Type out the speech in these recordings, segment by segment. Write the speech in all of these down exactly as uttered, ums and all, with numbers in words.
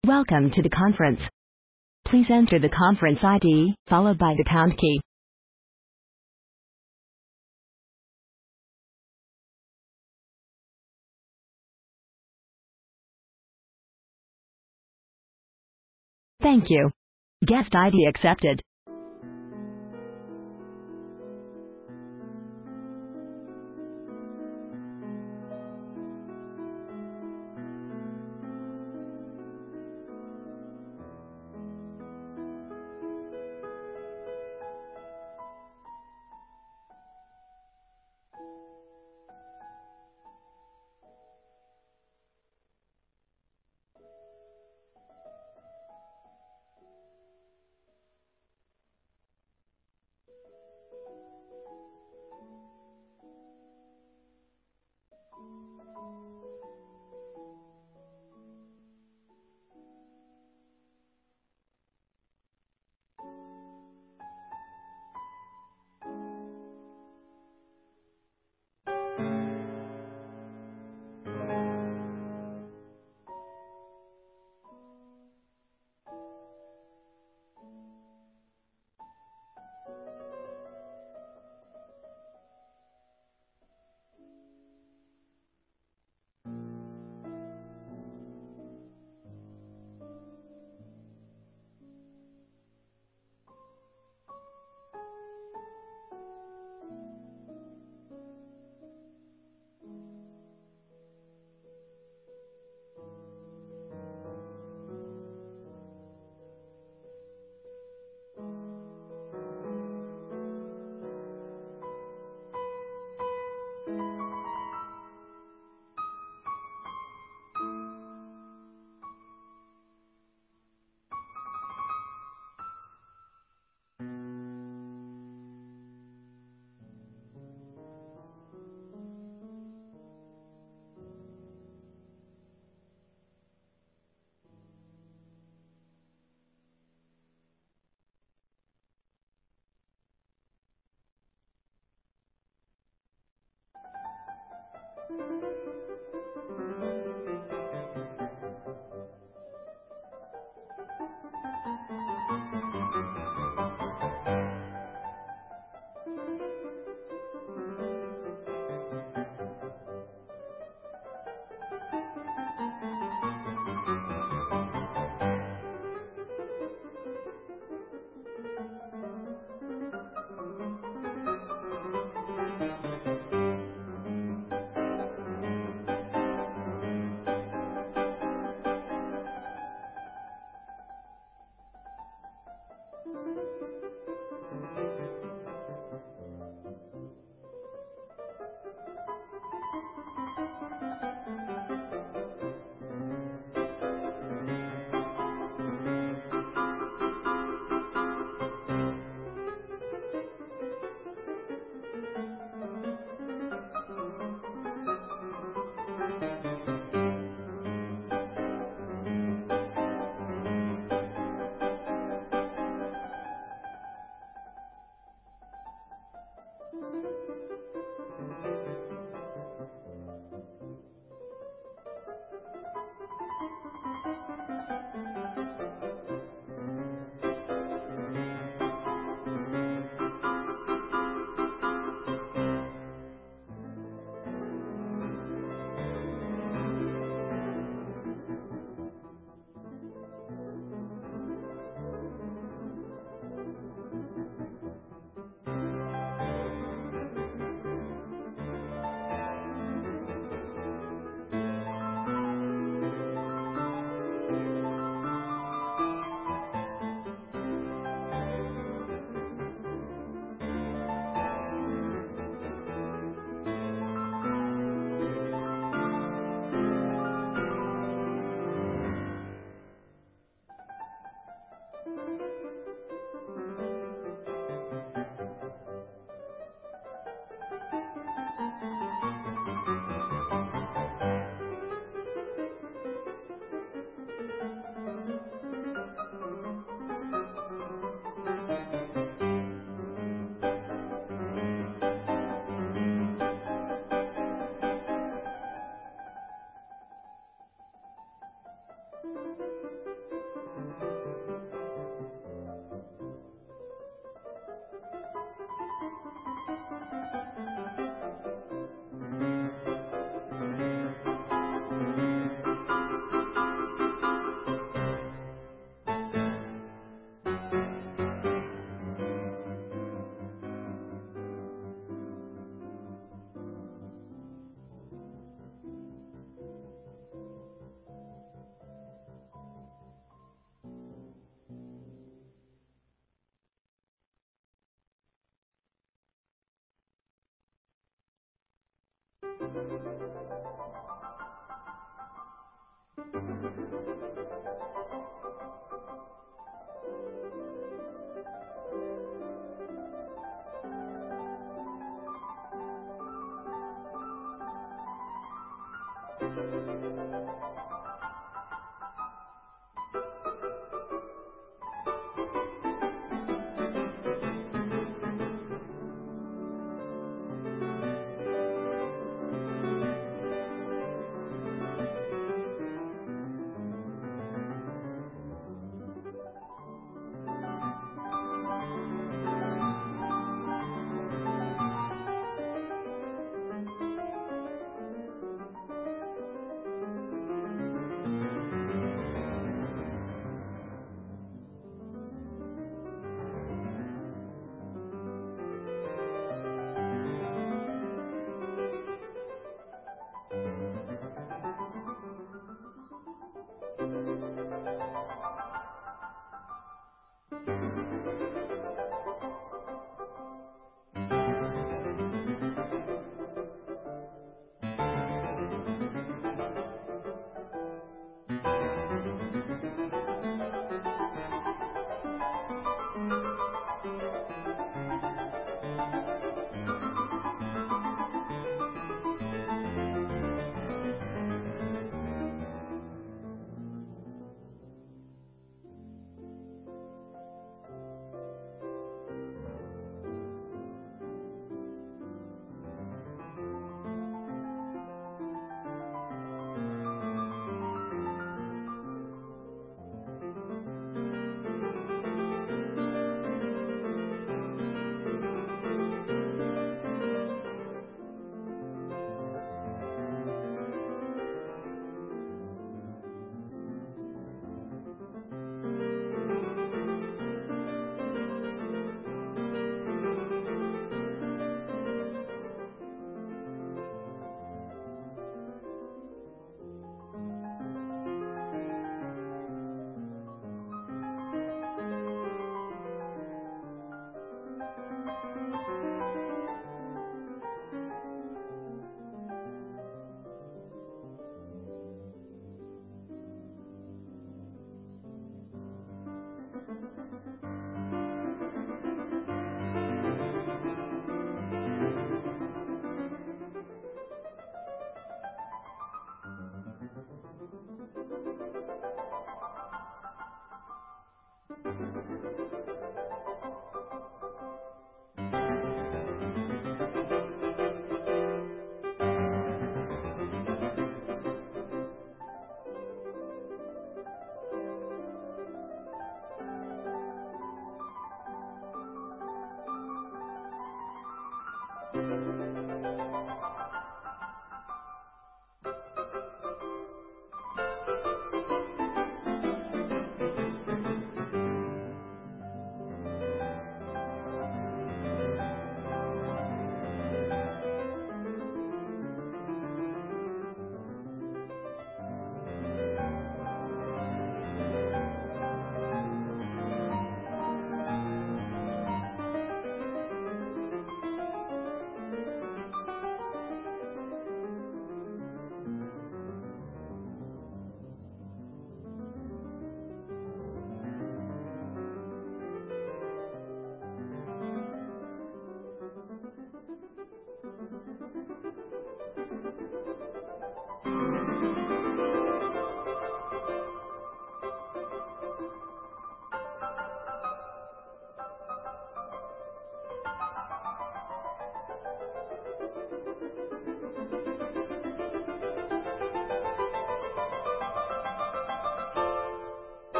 Welcome to the conference. Please enter the conference I D, followed by the pound key. Thank you. Guest I D accepted.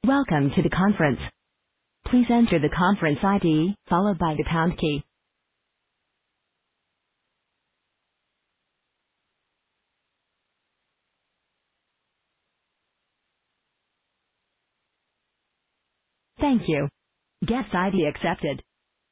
Welcome to the conference. Please enter the conference I D, followed by the pound key. Thank you. Guest I D accepted.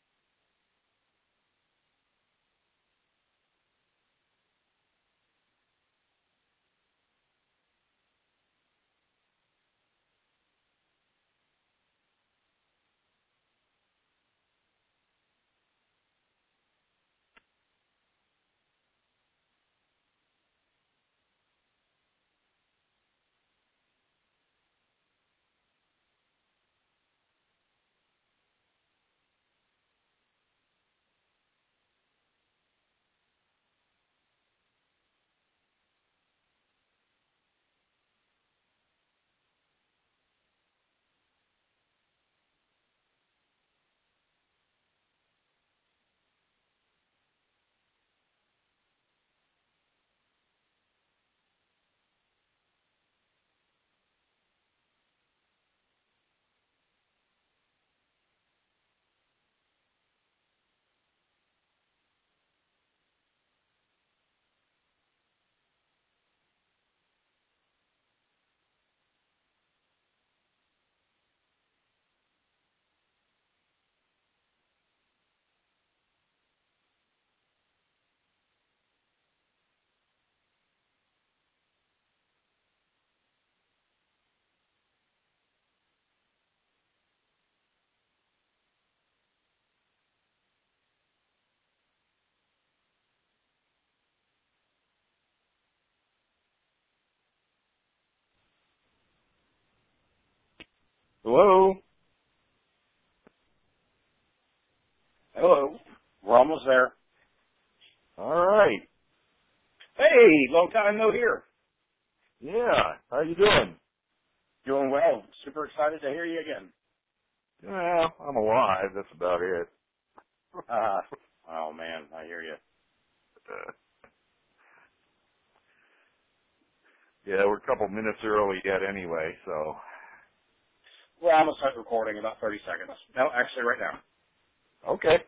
Hello? Hello. We're almost there. All right. Hey, long time no hear. Yeah. How you doing? Doing well. Super excited to hear you again. Well, I'm alive. That's about it. Uh, oh, man, I hear you. Uh, yeah, we're a couple minutes early yet anyway, so. Well, I'm going to start recording in about thirty seconds. No, actually right now. Okay.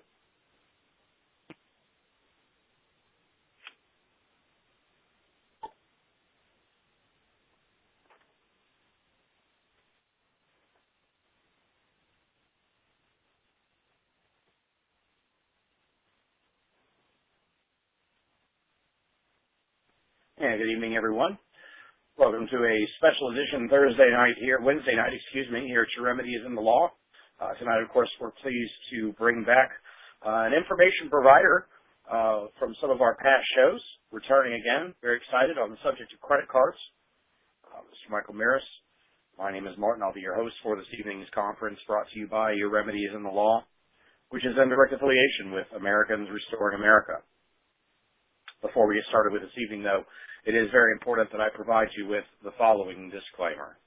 And good evening, everyone. Welcome to a special edition Thursday night here, Wednesday night, excuse me, here at Your Remedy is in the Law. Uh, tonight, of course, we're pleased to bring back uh, an information provider uh, from some of our past shows, returning again. Very excited on the subject of credit cards. Uh, Mister Michael Maris. My name is Martin. I'll be your host for this evening's conference brought to you by Your Remedy is in the Law, which is in direct affiliation with Americans Restoring America. Before we get started with this evening, though, it is very important that I provide you with the following disclaimer.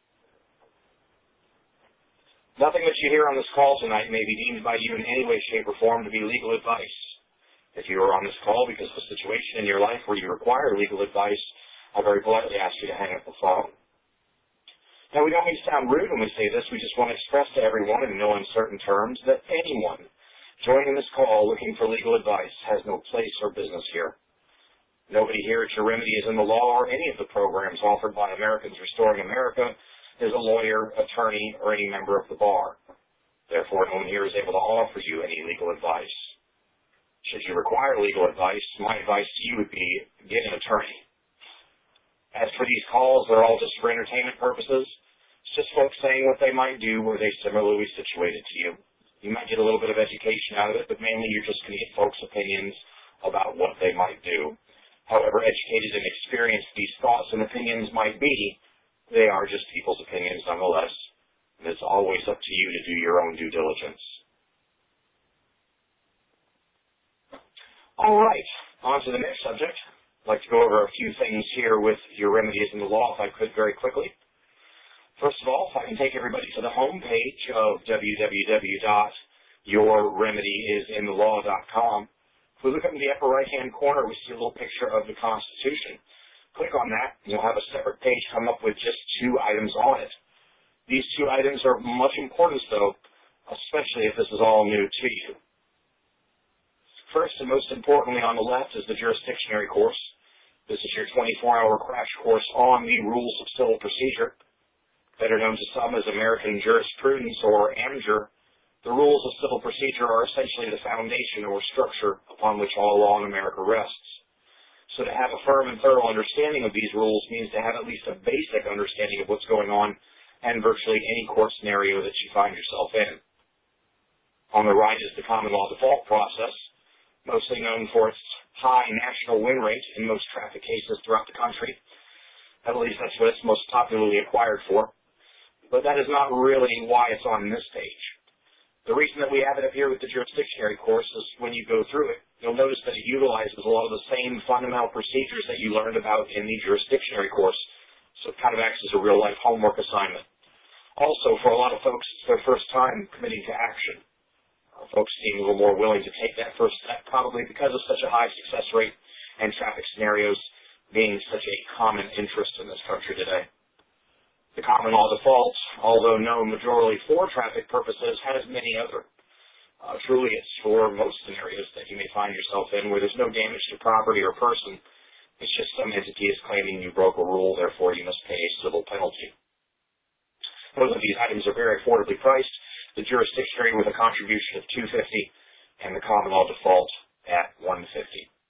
Nothing that you hear on this call tonight may be deemed by you in any way, shape, or form to be legal advice. If you are on this call because of a situation in your life where you require legal advice, I very politely ask you to hang up the phone. Now, we don't mean to sound rude when we say this. We just want to express to everyone in no uncertain terms that anyone joining this call looking for legal advice has no place or business here. Nobody here at Your Remedy is in the Law or any of the programs offered by Americans Restoring America is a lawyer, attorney, or any member of the bar. Therefore, no one here is able to offer you any legal advice. Should you require legal advice, my advice to you would be get an attorney. As for these calls, they're all just for entertainment purposes. It's just folks saying what they might do were they similarly situated to you. You might get a little bit of education out of it, but mainly you're just going to get folks' opinions about what they might do. However educated and experienced these thoughts and opinions might be, they are just people's opinions nonetheless. And it's always up to you to do your own due diligence. All right, on to the next subject. I'd like to go over a few things here with Your Remedy is in the Law, if I could, very quickly. First of all, if I can take everybody to the home page of w w w dot your remedy is in the law dot com. If we look up in the upper right-hand corner, we see a little picture of the Constitution. Click on that, and you'll have a separate page come up with just two items on it. These two items items are much importance, though, especially if this is all new to you. First and most importantly on the left is the jurisdictionary course. This is your twenty-four hour crash course on the rules of civil procedure, better known to some as American jurisprudence or AMJUR. The rules of civil procedure are essentially the foundation or structure upon which all law in America rests. So to have a firm and thorough understanding of these rules means to have at least a basic understanding of what's going on and virtually any court scenario that you find yourself in. On the right is the common law default process, mostly known for its high national win rate in most traffic cases throughout the country. At least that's what it's most popularly acquired for. But that is not really why it's on this page. The reason that we have it up here with the jurisdictionary course is when you go through it, you'll notice that it utilizes a lot of the same fundamental procedures that you learned about in the jurisdictionary course. So it kind of acts as a real-life homework assignment. Also, for a lot of folks, it's their first time committing to action. Uh, folks seem a little more willing to take that first step, probably because of such a high success rate and traffic scenarios being such a common interest in this country today. The common law default, although known majorly for traffic purposes, has many other. Uh, truly, it's for most scenarios that you may find yourself in where there's no damage to property or person. It's just some entity is claiming you broke a rule, therefore you must pay a civil penalty. Both of these items are very affordably priced, the jurisdictionary with a contribution of two hundred fifty dollars and the common law default at one hundred fifty dollars.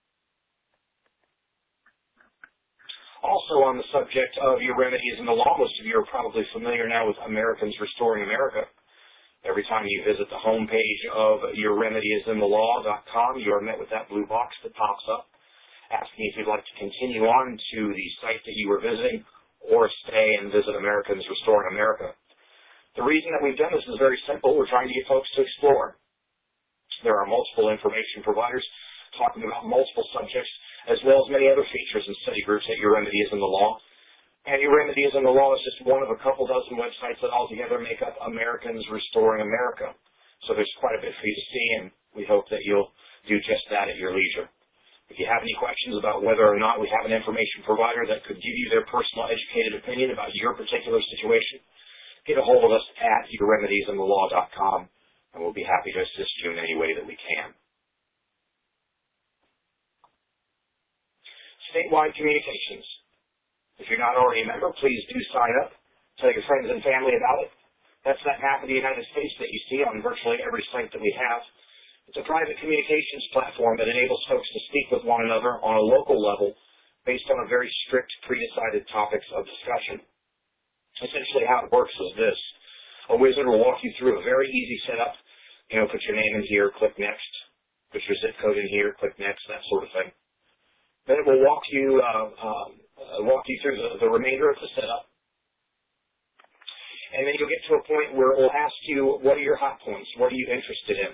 Also on the subject of your remedies in the law, most of you are probably familiar now with Americans Restoring America. Every time you visit the homepage of your remedies in the law dot com, you are met with that blue box that pops up, asking if you'd like to continue on to the site that you were visiting or stay and visit Americans Restoring America. The reason that we've done this is very simple. We're trying to get folks to explore. There are multiple information providers talking about multiple subjects, as well as many other features and study groups at Your Remedies in the Law. And Your Remedies in the Law is just one of a couple dozen websites that altogether make up Americans Restoring America. So there's quite a bit for you to see, and we hope that you'll do just that at your leisure. If you have any questions about whether or not we have an information provider that could give you their personal educated opinion about your particular situation, get a hold of us at your remedies in the law dot com, and we'll be happy to assist you in any way that we can. Statewide communications. If you're not already a member, please do sign up. Tell your friends and family about it. That's that map of the United States that you see on virtually every site that we have. It's a private communications platform that enables folks to speak with one another on a local level based on a very strict, pre-decided topics of discussion. Essentially how it works is this. A wizard will walk you through a very easy setup. You know, put your name in here, click next. Put your zip code in here, click next, that sort of thing. Then it will walk you uh, um, uh, walk you through the, the remainder of the setup. And then you'll get to a point where it will ask you, what are your hot points? What are you interested in?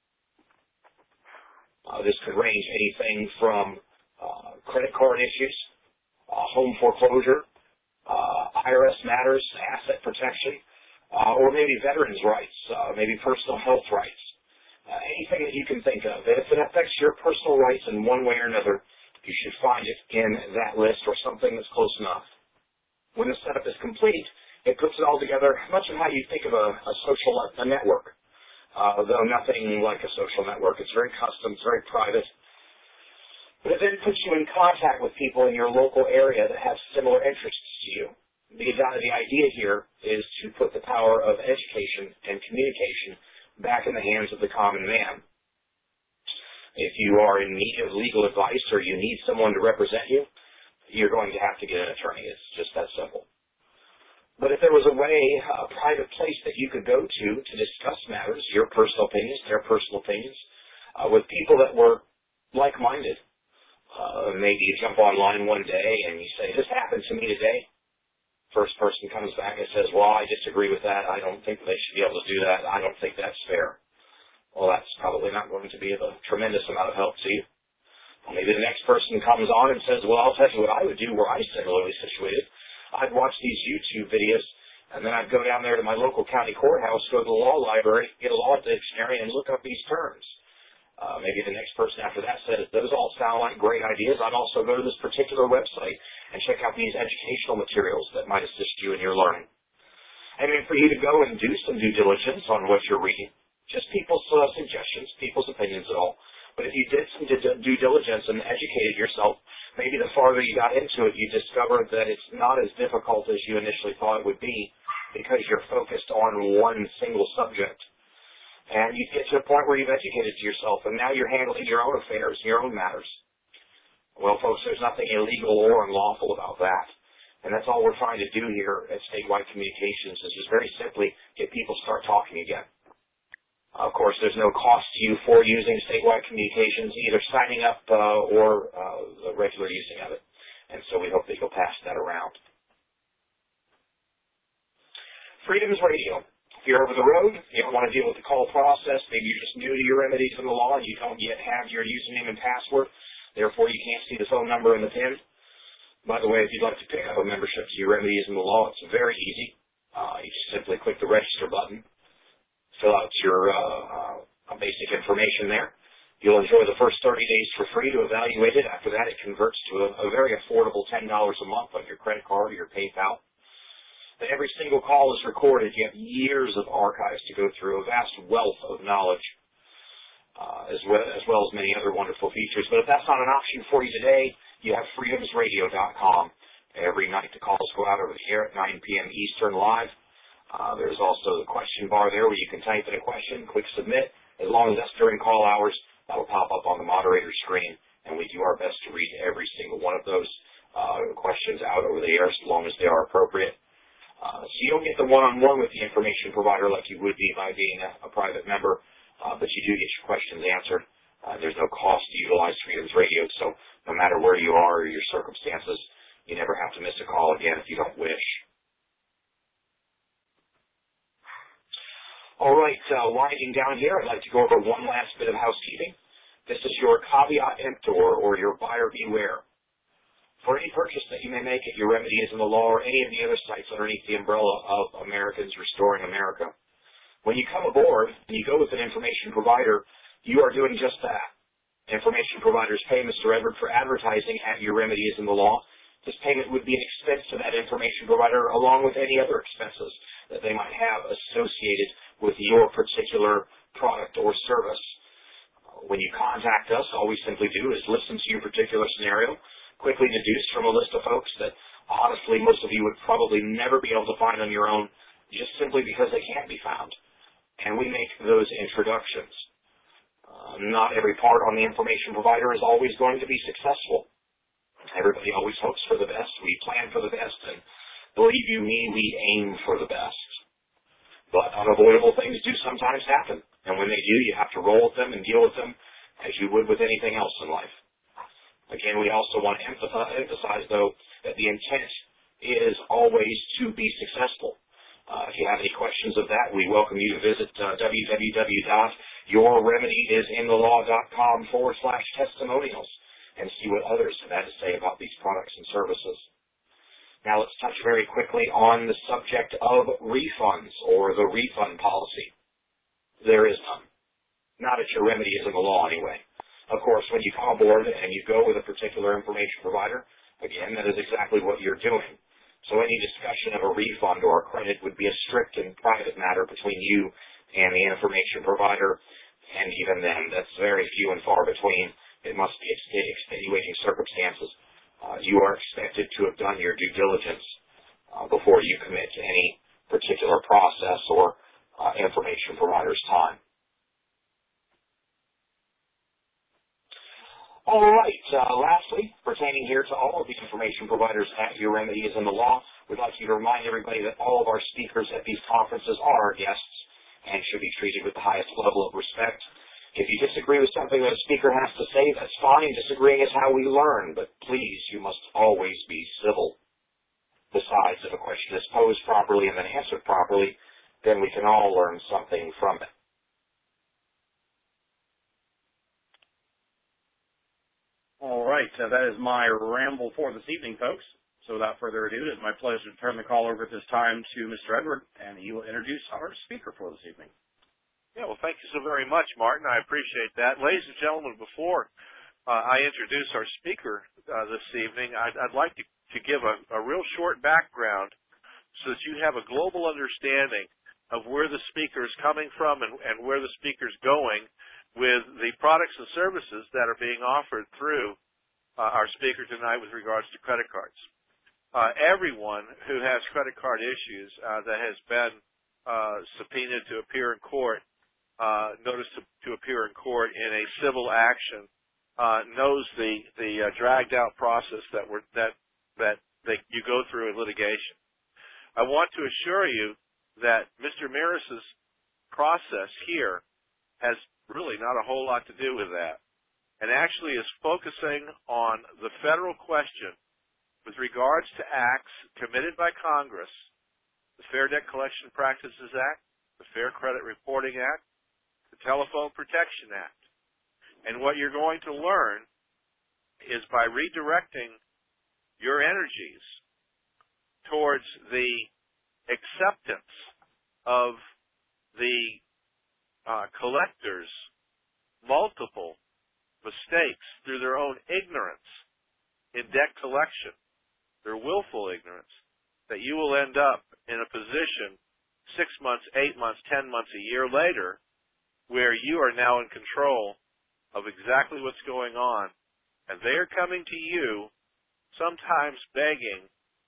Uh, this could range anything from uh, credit card issues, uh, home foreclosure, uh, I R S matters, asset protection, uh, or maybe veterans' rights, uh, maybe personal health rights, uh, anything that you can think of. And if it affects your personal rights in one way or another, you should find it in that list or something that's close enough. When the setup is complete, it puts it all together much of how you think of a, a social a network. Uh, though nothing like a social network. It's very custom, it's very private. But it then puts you in contact with people in your local area that have similar interests to you. The, the idea here is to put the power of education and communication back in the hands of the common man. If you are in need of legal advice or you need someone to represent you, you're going to have to get an attorney. It's just that simple. But if there was a way, a private place that you could go to to discuss matters, your personal opinions, their personal opinions, uh, with people that were like-minded, uh, maybe you jump online one day and you say, this happened to me today. First person comes back and says, well, I disagree with that. I don't think they should be able to do that. I don't think that's fair. Well, that's probably not going to be of a tremendous amount of help to you. Well, maybe the next person comes on and says, well, I'll tell you what I would do were I similarly situated. I'd watch these YouTube videos, and then I'd go down there to my local county courthouse, go to the law library, get a law dictionary, and look up these terms. Uh, maybe the next person after that says, those all sound like great ideas. I'd also go to this particular website and check out these educational materials that might assist you in your learning. And if for you to go and do some due diligence on what you're reading. Just people's uh, suggestions, people's opinions at all. But if you did some due diligence and educated yourself, maybe the farther you got into it, you discovered that it's not as difficult as you initially thought it would be because you're focused on one single subject. And you get to a point where you've educated yourself, and now you're handling your own affairs, your own matters. Well, folks, there's nothing illegal or unlawful about that. And that's all we're trying to do here at Statewide Communications is just very simply get people to start talking again. Of course, there's no cost to you for using Statewide Communications, either signing up uh, or uh, the regular using of it. And so we hope that you'll pass that around. Freedoms Radio. If you're over the road, you don't want to deal with the call process, maybe you're just new to your remedies in the law and you don't yet have your username and password, therefore you can't see the phone number and the PIN. By the way, if you'd like to pick up a membership to your remedies in the law, it's very easy. Uh, you just simply click the register button. Fill out your uh, uh, basic information there. You'll enjoy the first thirty days for free to evaluate it. After that, it converts to a, a very affordable ten dollars a month on your credit card or your PayPal. And every single call is recorded. You have years of archives to go through, a vast wealth of knowledge, uh, as, well, as well as many other wonderful features. But if that's not an option for you today, you have freedoms radio dot com. Every night the calls go out over the air at nine p.m. Eastern live. Uh, there's also the question bar there where you can type in a question, click submit. As long as that's during call hours, that will pop up on the moderator screen, and we do our best to read every single one of those uh, questions out over the air as long as they are appropriate. Uh, so you don't get the one-on-one with the information provider like you would be by being a, a private member, uh, but you do get your questions answered. Uh, there's no cost to utilize Freedoms Radio, so no matter where you are or your circumstances, you never have to miss a call again if you don't wish. All right, uh, winding down here, I'd like to go over one last bit of housekeeping. This is your caveat emptor, or your buyer beware. For any purchase that you may make at your Remedies in the Law or any of the other sites underneath the umbrella of Americans Restoring America, when you come aboard and you go with an information provider, you are doing just that. Information providers pay Mister Edward for advertising at your Remedies in the Law. This payment would be an expense to that information provider along with any other expenses that they might have associated with your particular product or service. When you contact us, all we simply do is listen to your particular scenario, quickly deduce from a list of folks that honestly most of you would probably never be able to find on your own just simply because they can't be found. And we make those introductions. Uh, not every part on the information provider is always going to be successful. Everybody always hopes for the best. We plan for the best, and believe you me, we aim for the best. But unavoidable things do sometimes happen, and when they do, you have to roll with them and deal with them as you would with anything else in life. Again, we also want to emphasize, though, that the intent is always to be successful. Uh, if you have any questions of that, we welcome you to visit uh, www.yourremediesinthelaw.com forward slash testimonials and see what others have had to say about these products and services. Now let's touch very quickly on the subject of refunds or the refund policy. There is none. Not at your Remedies in the Law anyway. Of course, when you come aboard and you go with a particular information provider, again, that is exactly what you're doing. So any discussion of a refund or a credit would be a strict and private matter between you and the information provider, and even then, that's very few and far between. It must be extenuating circumstances. Uh, you are expected to have done your due diligence uh, before you commit to any particular process or uh, information provider's time. All right. Uh, lastly, pertaining here to all of the information providers at your Remedies in the Law, we'd like you to remind everybody that all of our speakers at these conferences are our guests and should be treated with the highest level of respect. If you disagree with something that a speaker has to say, that's fine. Disagreeing is how we learn, but please, you must always be civil. Besides, if a question is posed properly and then answered properly, then we can all learn something from it. All right, uh, that is my ramble for this evening, folks. So without further ado, it is my pleasure to turn the call over at this time to Mister Edward, and he will introduce our speaker for this evening. Yeah, well, thank you so very much, Martin. I appreciate that. Ladies and gentlemen, before uh, I introduce our speaker uh, this evening, I'd, I'd like to, to give a, a real short background so that you have a global understanding of where the speaker is coming from and, and where the speaker is going with the products and services that are being offered through uh, our speaker tonight with regards to credit cards. Uh, everyone who has credit card issues uh, that has been uh, subpoenaed to appear in court, uh, noticed to, to appear in court in a civil action, uh, knows the the uh, dragged out process that we're, that that that you go through in litigation. I want to assure you that Mister Miris's process here has really not a whole lot to do with that, and actually is focusing on the federal question with regards to acts committed by Congress, the Fair Debt Collection Practices Act, the Fair Credit Reporting Act, the Telephone Protection Act. And what you're going to learn is by redirecting your energies towards the acceptance of the uh, collectors' multiple mistakes through their own ignorance in debt collection, their willful ignorance, that you will end up in a position six months, eight months, ten months, a year later where you are now in control of exactly what's going on, and they are coming to you sometimes begging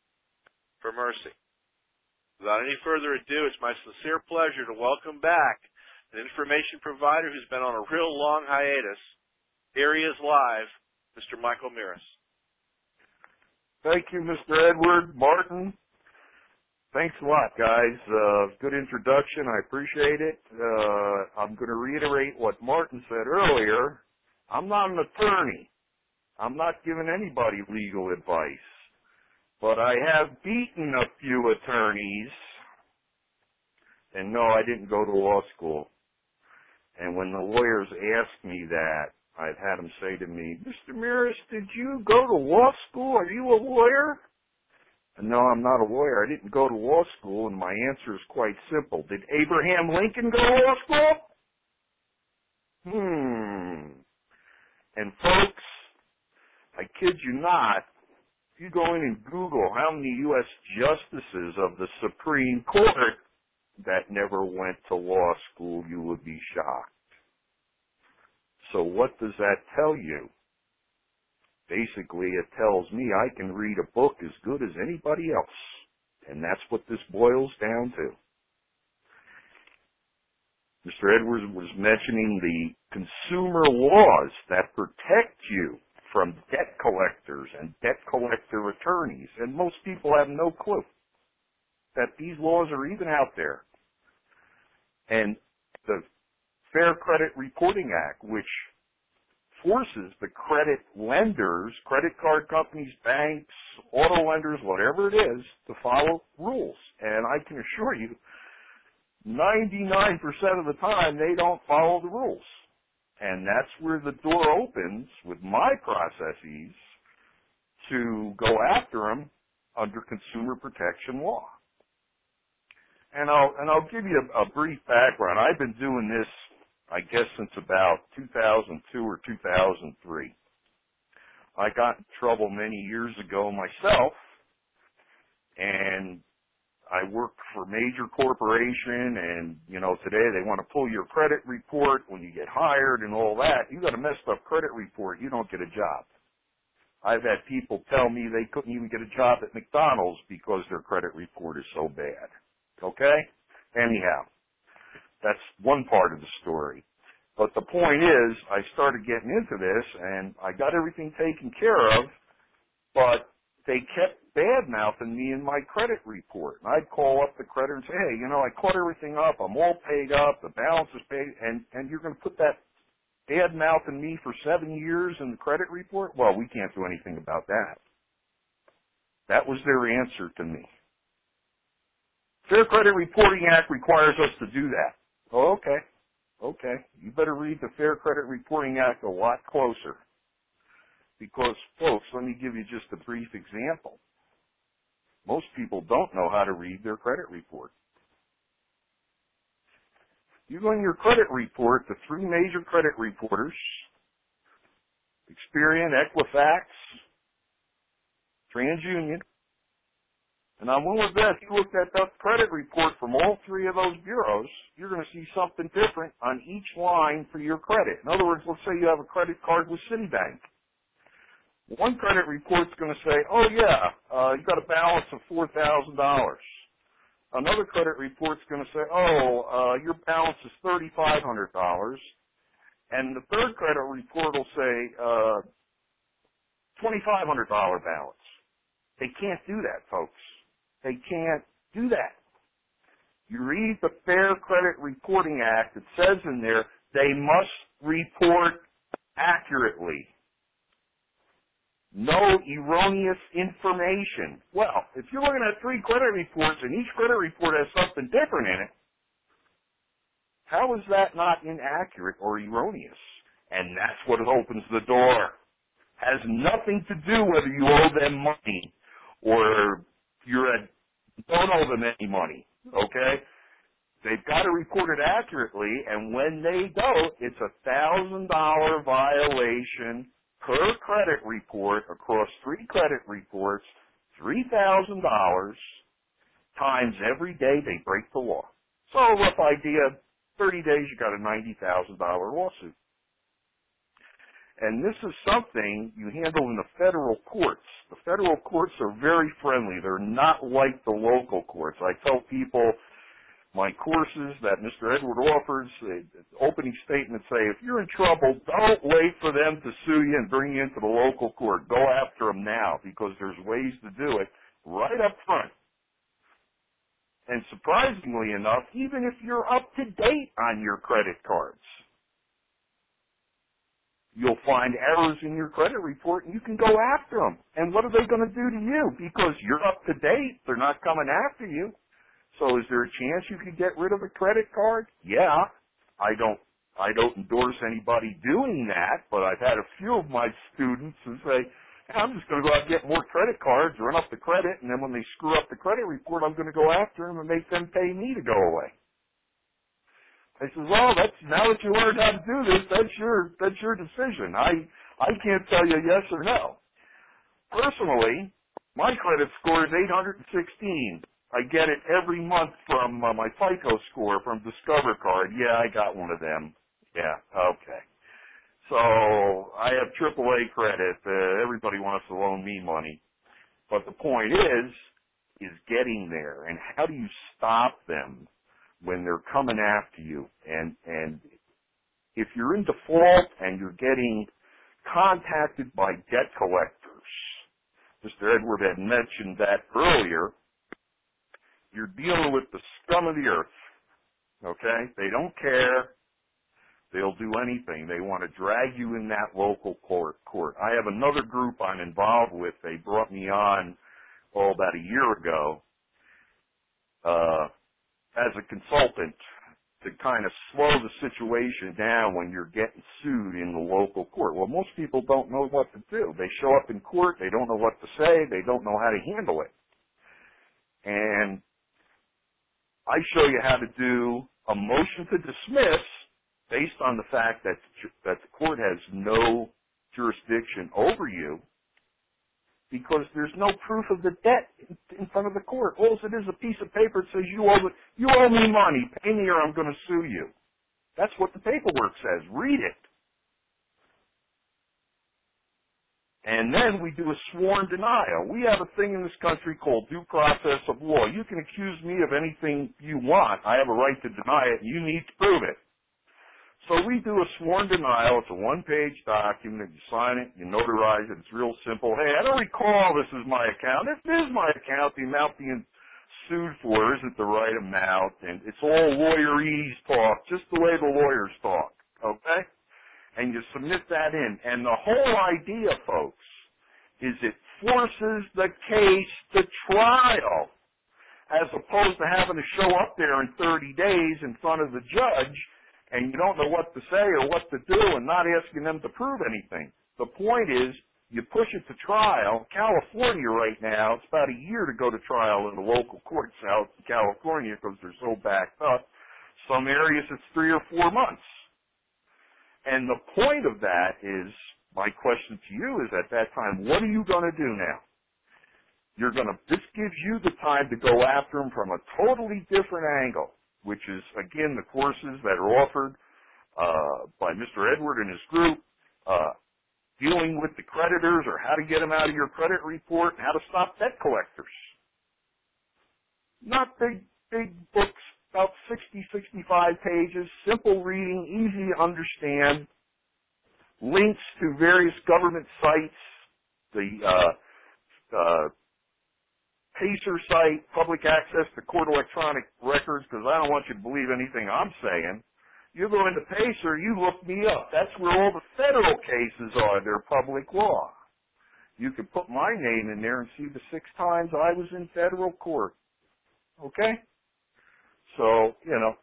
for mercy. Without any further ado, it's my sincere pleasure to welcome back an information provider who's been on a real long hiatus. Here he is live, Mister Michael Miris. Thank you, Mister Edward Martin. Thanks a lot, guys. Uh, good introduction. I appreciate it. Uh, I'm going to reiterate what Martin said earlier. I'm not an attorney. I'm not giving anybody legal advice. But I have beaten a few attorneys. And no, I didn't go to law school. And when the lawyers ask me that, I've had them say to me, Mister Miris, did you go to law school? Are you a lawyer? And no, I'm not a lawyer. I didn't go to law school, and my answer is quite simple. Did Abraham Lincoln go to law school? Hmm. And folks, I kid you not, if you go in and Google how many U S justices of the Supreme Court that never went to law school, you would be shocked. So what does that tell you? Basically, it tells me I can read a book as good as anybody else. And that's what this boils down to. Mister Edwards was mentioning the consumer laws that protect you from debt collectors and debt collector attorneys. And most people have no clue that these laws are even out there. And the Fair Credit Reporting Act, which forces the credit lenders, credit card companies, banks, auto lenders, whatever it is, to follow rules. And I can assure you, ninety-nine percent of the time, they don't follow the rules. And that's where the door opens with my processes to go after them under consumer protection law. And I'll, and I'll give you a, a brief background. I've been doing this, I guess, since about two thousand two or two thousand three. I got in trouble many years ago myself, and I worked for a major corporation, and, you know, today they want to pull your credit report when you get hired and all that. You got a messed up credit report, you don't get a job. I've had people tell me they couldn't even get a job at McDonald's because their credit report is so bad. Okay? Anyhow, that's one part of the story. But the point is, I started getting into this, and I got everything taken care of, but they kept bad-mouthing me in my credit report. And I'd call up the creditor and say, hey, you know, I caught everything up. I'm all paid up. The balance is paid. And, and you're going to put that bad-mouthing me for seven years in the credit report? Well, we can't do anything about that. That was their answer to me. Fair Credit Reporting Act requires us to do that. Oh, okay. Okay. You better read the Fair Credit Reporting Act a lot closer. Because, folks, let me give you just a brief example. Most people don't know how to read their credit report. You go in your credit report, the three major credit reporters, Experian, Equifax, TransUnion, And I'm willing to bet if you looked at that credit report from all three of those bureaus, you're going to see something different on each line for your credit. In other words, let's say you have a credit card with Citibank. One credit report's going to say, oh, yeah, uh, you got a balance of four thousand dollars. Another credit report's going to say, oh, uh, your balance is three thousand five hundred dollars. And the third credit report will say uh, two thousand five hundred dollars balance. They can't do that, folks. They can't do that. You read the Fair Credit Reporting Act, it says in there they must report accurately. No erroneous information. Well, if you're looking at three credit reports and each credit report has something different in it, how is that not inaccurate or erroneous? And that's what opens the door. Has nothing to do whether you owe them money or you're a, don't owe them any money, okay? They've got to report it accurately, and when they don't, it's a one thousand dollars violation per credit report across three credit reports, three thousand dollars times every day they break the law. So a rough idea, thirty days you got a ninety thousand dollars lawsuit. And this is something you handle in the federal courts. The federal courts are very friendly. They're not like the local courts. I tell people my courses that Mister Edward offers, the opening statement say, if you're in trouble, don't wait for them to sue you and bring you into the local court. Go after them now because there's ways to do it right up front. And surprisingly enough, even if you're up to date on your credit cards, you'll find errors in your credit report and you can go after them. And what are they going to do to you? Because you're up to date, they're not coming after you. So is there a chance you could get rid of a credit card? Yeah. I don't I don't endorse anybody doing that, but I've had a few of my students who say, hey, I'm just going to go out and get more credit cards, run up the credit, and then when they screw up the credit report, I'm going to go after them and make them pay me to go away. I says, well, that's, now that you learned how to do this, that's your, that's your decision. I, I can't tell you yes or no. Personally, my credit score is eight hundred sixteen. I get it every month from uh, my FICO score from Discover Card. Yeah, I got one of them. Yeah, okay. So I have triple A credit. Uh, everybody wants to loan me money. But the point is, is getting there. And how do you stop them when they're coming after you? And, and if you're in default and you're getting contacted by debt collectors, Mister Edward had mentioned that earlier, you're dealing with the scum of the earth, okay? They don't care. They'll do anything. They want to drag you in that local court. court. I have another group I'm involved with. They brought me on, oh, about a year ago uh, as a consultant to kind of slow the situation down when you're getting sued in the local court. Well, most people don't know what to do. They show up in court. They don't know what to say. They don't know how to handle it. And I show you how to do a motion to dismiss based on the fact that that the court has no jurisdiction over you because there's no proof of the debt in front of the court. All it is a piece of paper that says you owe, you owe me money, pay me or I'm going to sue you. That's what the paperwork says. Read it. And then we do a sworn denial. We have a thing in this country called due process of law. You can accuse me of anything you want. I have a right to deny it, and you need to prove it. So we do a sworn denial. It's a one-page document. You sign it. You notarize it. It's real simple. Hey, I don't recall this is my account. If it is my account, the amount being sued for isn't the right amount, and it's all lawyerese talk, just the way the lawyers talk, okay? And you submit that in. And the whole idea, folks, is it forces the case to trial as opposed to having to show up there in thirty days in front of the judge and you don't know what to say or what to do and not asking them to prove anything. The point is you push it to trial. California right now, it's about a year to go to trial in the local courts out in California because they're so backed up. Some areas it's three or four months. And the point of that is, my question to you is at that time, what are you going to do now? You're going to, this gives you the time to go after them from a totally different angle, which is, again, the courses that are offered uh, by Mister Edward and his group, uh, dealing with the creditors or how to get them out of your credit report and how to stop debt collectors. Not big, big books, about sixty, sixty-five pages, simple reading, easy to understand, links to various government sites, the uh, uh, PACER site, public access to court electronic records, because I don't want you to believe anything I'm saying. You go into PACER, you look me up. That's where all the federal cases are. They're public law. You can put my name in there and see the six times I was in federal court. Okay? So, you know,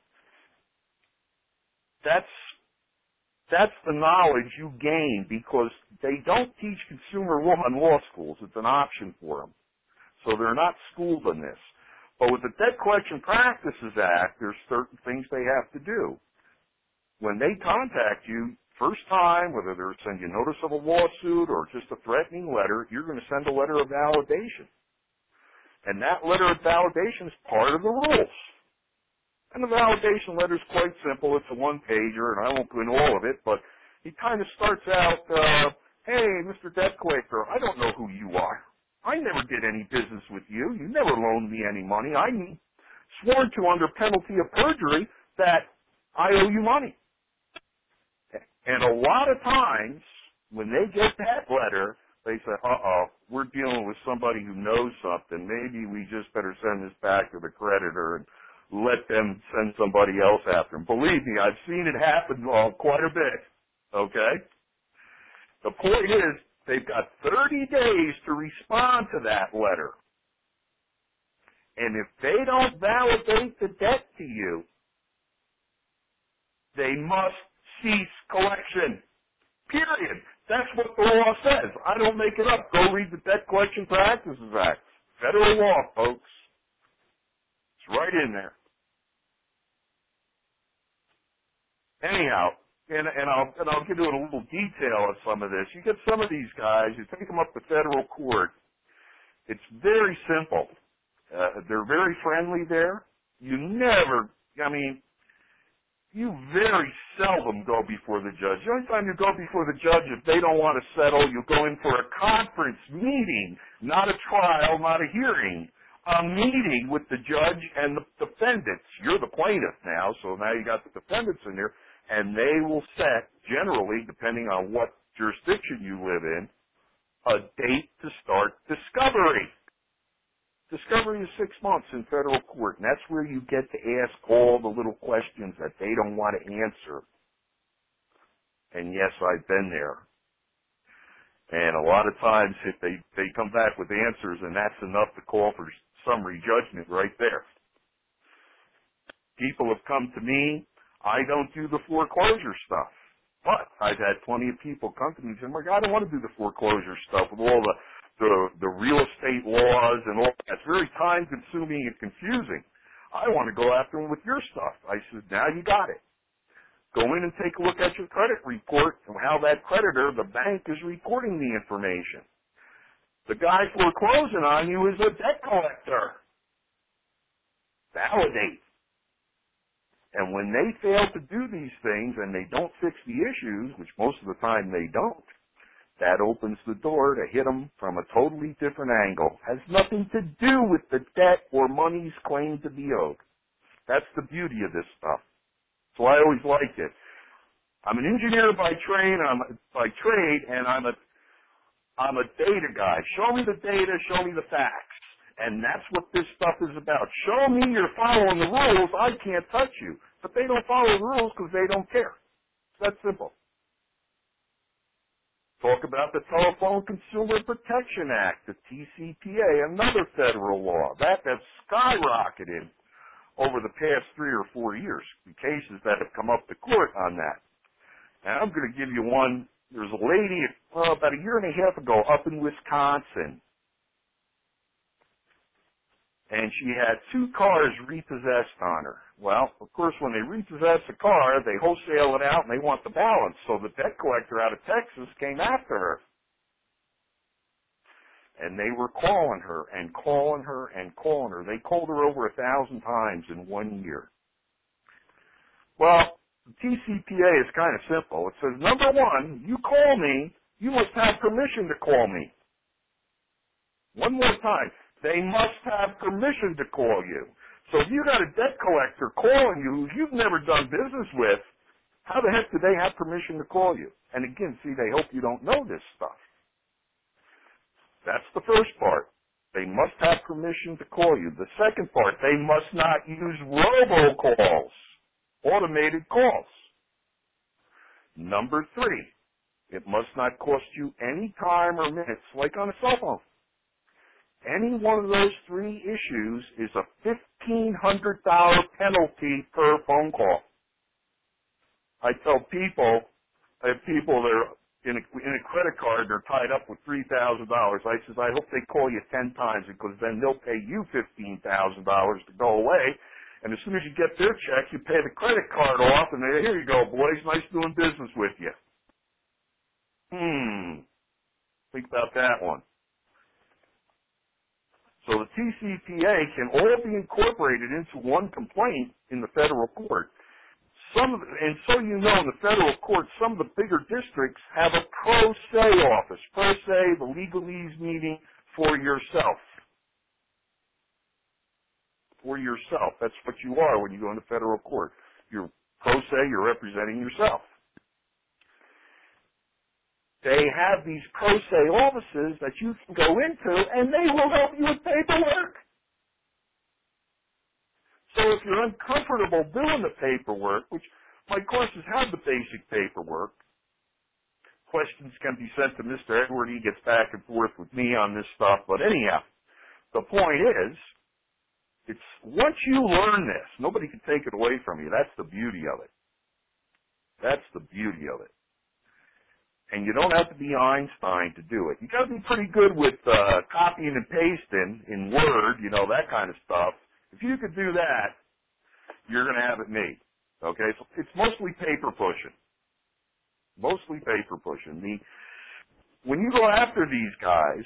that's that's the knowledge you gain because they don't teach consumer law in law schools. It's an option for them. So they're not schooled in this. But with the Debt Collection Practices Act, there's certain things they have to do. When they contact you, first time, whether they're sending you notice of a lawsuit or just a threatening letter, you're going to send a letter of validation. And that letter of validation is part of the rules. And the validation letter is quite simple. It's a one-pager, and I won't go into all of it, but he kind of starts out, uh, hey, Mister Debt Collector, I don't know who you are. I never did any business with you. You never loaned me any money. I need sworn to under penalty of perjury that I owe you money. And a lot of times, when they get that letter, they say, uh-oh, we're dealing with somebody who knows something. Maybe we just better send this back to the creditor and let them send somebody else after him. Believe me, I've seen it happen uh, quite a bit, okay? The point is, they've got thirty days to respond to that letter. And if they don't validate the debt to you, they must cease collection. Period. That's what the law says. I don't make it up. Go read the Debt Collection Practices Act. Federal law, folks. It's right in there. Anyhow, and, and I'll and I'll give you a little detail of some of this. You get some of these guys, you take them up to federal court. It's very simple. Uh, they're very friendly there. You never, I mean, you very seldom go before the judge. The only time you go before the judge, if they don't want to settle, you go in for a conference meeting, not a trial, not a hearing. A meeting with the judge and the defendants. You're the plaintiff now, so now you got the defendants in there, and they will set, generally, depending on what jurisdiction you live in, a date to start discovery. Discovery is six months in federal court, and that's where you get to ask all the little questions that they don't want to answer. And yes, I've been there. And a lot of times if they, they come back with answers, and that's enough to call for summary judgment right there. People have come to me. I don't do the foreclosure stuff. But I've had plenty of people come to me and say, my God, I don't want to do the foreclosure stuff with all the The, the real estate laws and all that. It's very time-consuming and confusing. I want to go after them with your stuff. I said, now you got it. Go in and take a look at your credit report and how that creditor, the bank, is reporting the information. The guy foreclosing on you is a debt collector. Validate. And when they fail to do these things and they don't fix the issues, which most of the time they don't, that opens the door to hit them from a totally different angle. Has nothing to do with the debt or money's claimed to be owed. That's the beauty of this stuff. So I always liked it. I'm an engineer by trade, I'm a, by trade, and I'm a I'm a data guy. Show me the data, show me the facts. And that's what this stuff is about. Show me you're following the rules, I can't touch you. But they don't follow the rules because they don't care. It's that simple. Talk about the Telephone Consumer Protection Act, the T C P A, another federal law. That has skyrocketed over the past three or four years, the cases that have come up to court on that. And I'm going to give you one. There's a lady well, about a year and a half ago up in Wisconsin, and she had two cars repossessed on her. Well, of course, when they repossess a car, they wholesale it out and they want the balance. So the debt collector out of Texas came after her. And they were calling her and calling her and calling her. They called her over a thousand times in one year. Well, the T C P A is kind of simple. It says, number one, you call me, you must have permission to call me. One more time. They must have permission to call you. So if you got a debt collector calling you who you've never done business with, how the heck do they have permission to call you? And again, see, they hope you don't know this stuff. That's the first part. They must have permission to call you. The second part, they must not use robocalls, automated calls. Number three, it must not cost you any time or minutes, like on a cell phone. Any one of those three issues is a fifteen hundred dollars penalty per phone call. I tell people, I have people that are in a, in a credit card, they're tied up with three thousand dollars. I says, I hope they call you ten times because then they'll pay you fifteen thousand dollars to go away. And as soon as you get their check, you pay the credit card off and they, here you go, boys, nice doing business with you. Hmm. Think about that one. So the T C P A can all be incorporated into one complaint in the federal court. Some of the, and so you know, in the federal court, some of the bigger districts have a pro se office. Pro se, the legalese meeting for yourself. For yourself. That's what you are when you go into federal court. You're pro se, you're representing yourself. They have these pro se offices that you can go into, and they will help you with paperwork. So if you're uncomfortable doing the paperwork, which my courses have the basic paperwork, questions can be sent to Mister Edward. He gets back and forth with me on this stuff. But anyhow, the point is, it's once you learn this, nobody can take it away from you. That's the beauty of it. That's the beauty of it. And you don't have to be Einstein to do it. You got to be pretty good with uh, copying and pasting in Word, you know, that kind of stuff. If you could do that, you're going to have it made. Okay? So it's mostly paper pushing. Mostly paper pushing. The, when you go after these guys,